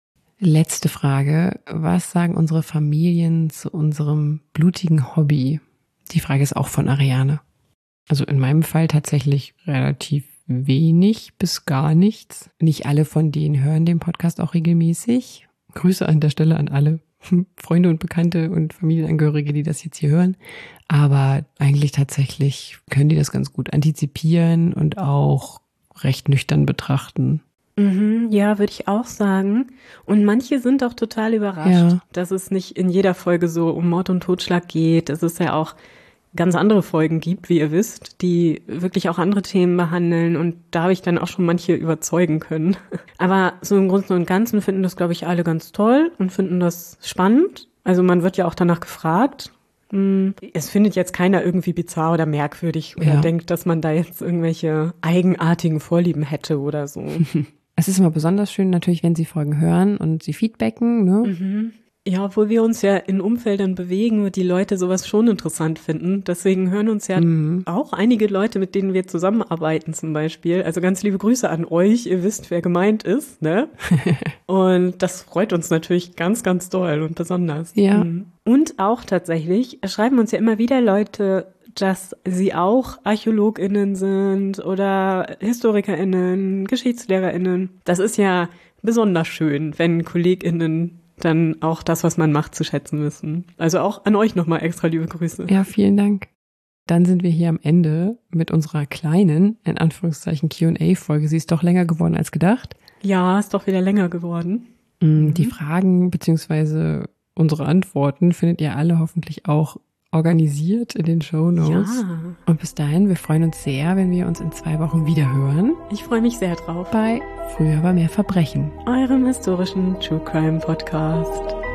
Letzte Frage. Was sagen unsere Familien zu unserem blutigen Hobby? Die Frage ist auch von Ariane. Also in meinem Fall tatsächlich relativ wenig bis gar nichts. Nicht alle von denen hören den Podcast auch regelmäßig. Grüße an der Stelle an alle Freunde und Bekannte und Familienangehörige, die das jetzt hier hören. Aber eigentlich tatsächlich können die das ganz gut antizipieren und auch recht nüchtern betrachten. Mhm, ja, würde ich auch sagen. Und manche sind auch total überrascht, Ja. dass es nicht in jeder Folge so um Mord und Totschlag geht. Es ist ja auch ganz andere Folgen gibt, wie ihr wisst, die wirklich auch andere Themen behandeln und da habe ich dann auch schon manche überzeugen können. Aber so im Großen und Ganzen finden das, glaube ich, alle ganz toll und finden das spannend. Also man wird ja auch danach gefragt. Es findet jetzt keiner irgendwie bizarr oder merkwürdig oder Ja. denkt, dass man da jetzt irgendwelche eigenartigen Vorlieben hätte oder so. Es ist immer besonders schön natürlich, wenn sie Folgen hören und sie feedbacken, ne? Ja, obwohl wir uns ja in Umfeldern bewegen, wo die Leute sowas schon interessant finden. Deswegen hören uns ja Mhm. auch einige Leute, mit denen wir zusammenarbeiten zum Beispiel. Also ganz liebe Grüße an euch. Ihr wisst, wer gemeint ist, ne? Und das freut uns natürlich ganz, ganz doll und besonders. Ja. Mhm. Und auch tatsächlich schreiben uns ja immer wieder Leute, dass sie auch ArchäologInnen sind oder HistorikerInnen, GeschichtslehrerInnen. Das ist ja besonders schön, wenn KollegInnen dann auch das, was man macht, zu schätzen wissen. Also auch an euch nochmal extra liebe Grüße. Ja, vielen Dank. dann sind wir hier am Ende mit unserer kleinen, in Anführungszeichen, Q und A-Folge. Sie ist doch länger geworden als gedacht. Ja, ist doch wieder länger geworden. Mhm. Die Fragen bzw. unsere Antworten findet ihr alle hoffentlich auch organisiert in den Shownotes. Ja. Und bis dahin, wir freuen uns sehr, wenn wir uns in zwei Wochen wieder hören. Ich freue mich sehr drauf. Bei Früher war mehr Verbrechen. Eurem historischen True Crime Podcast.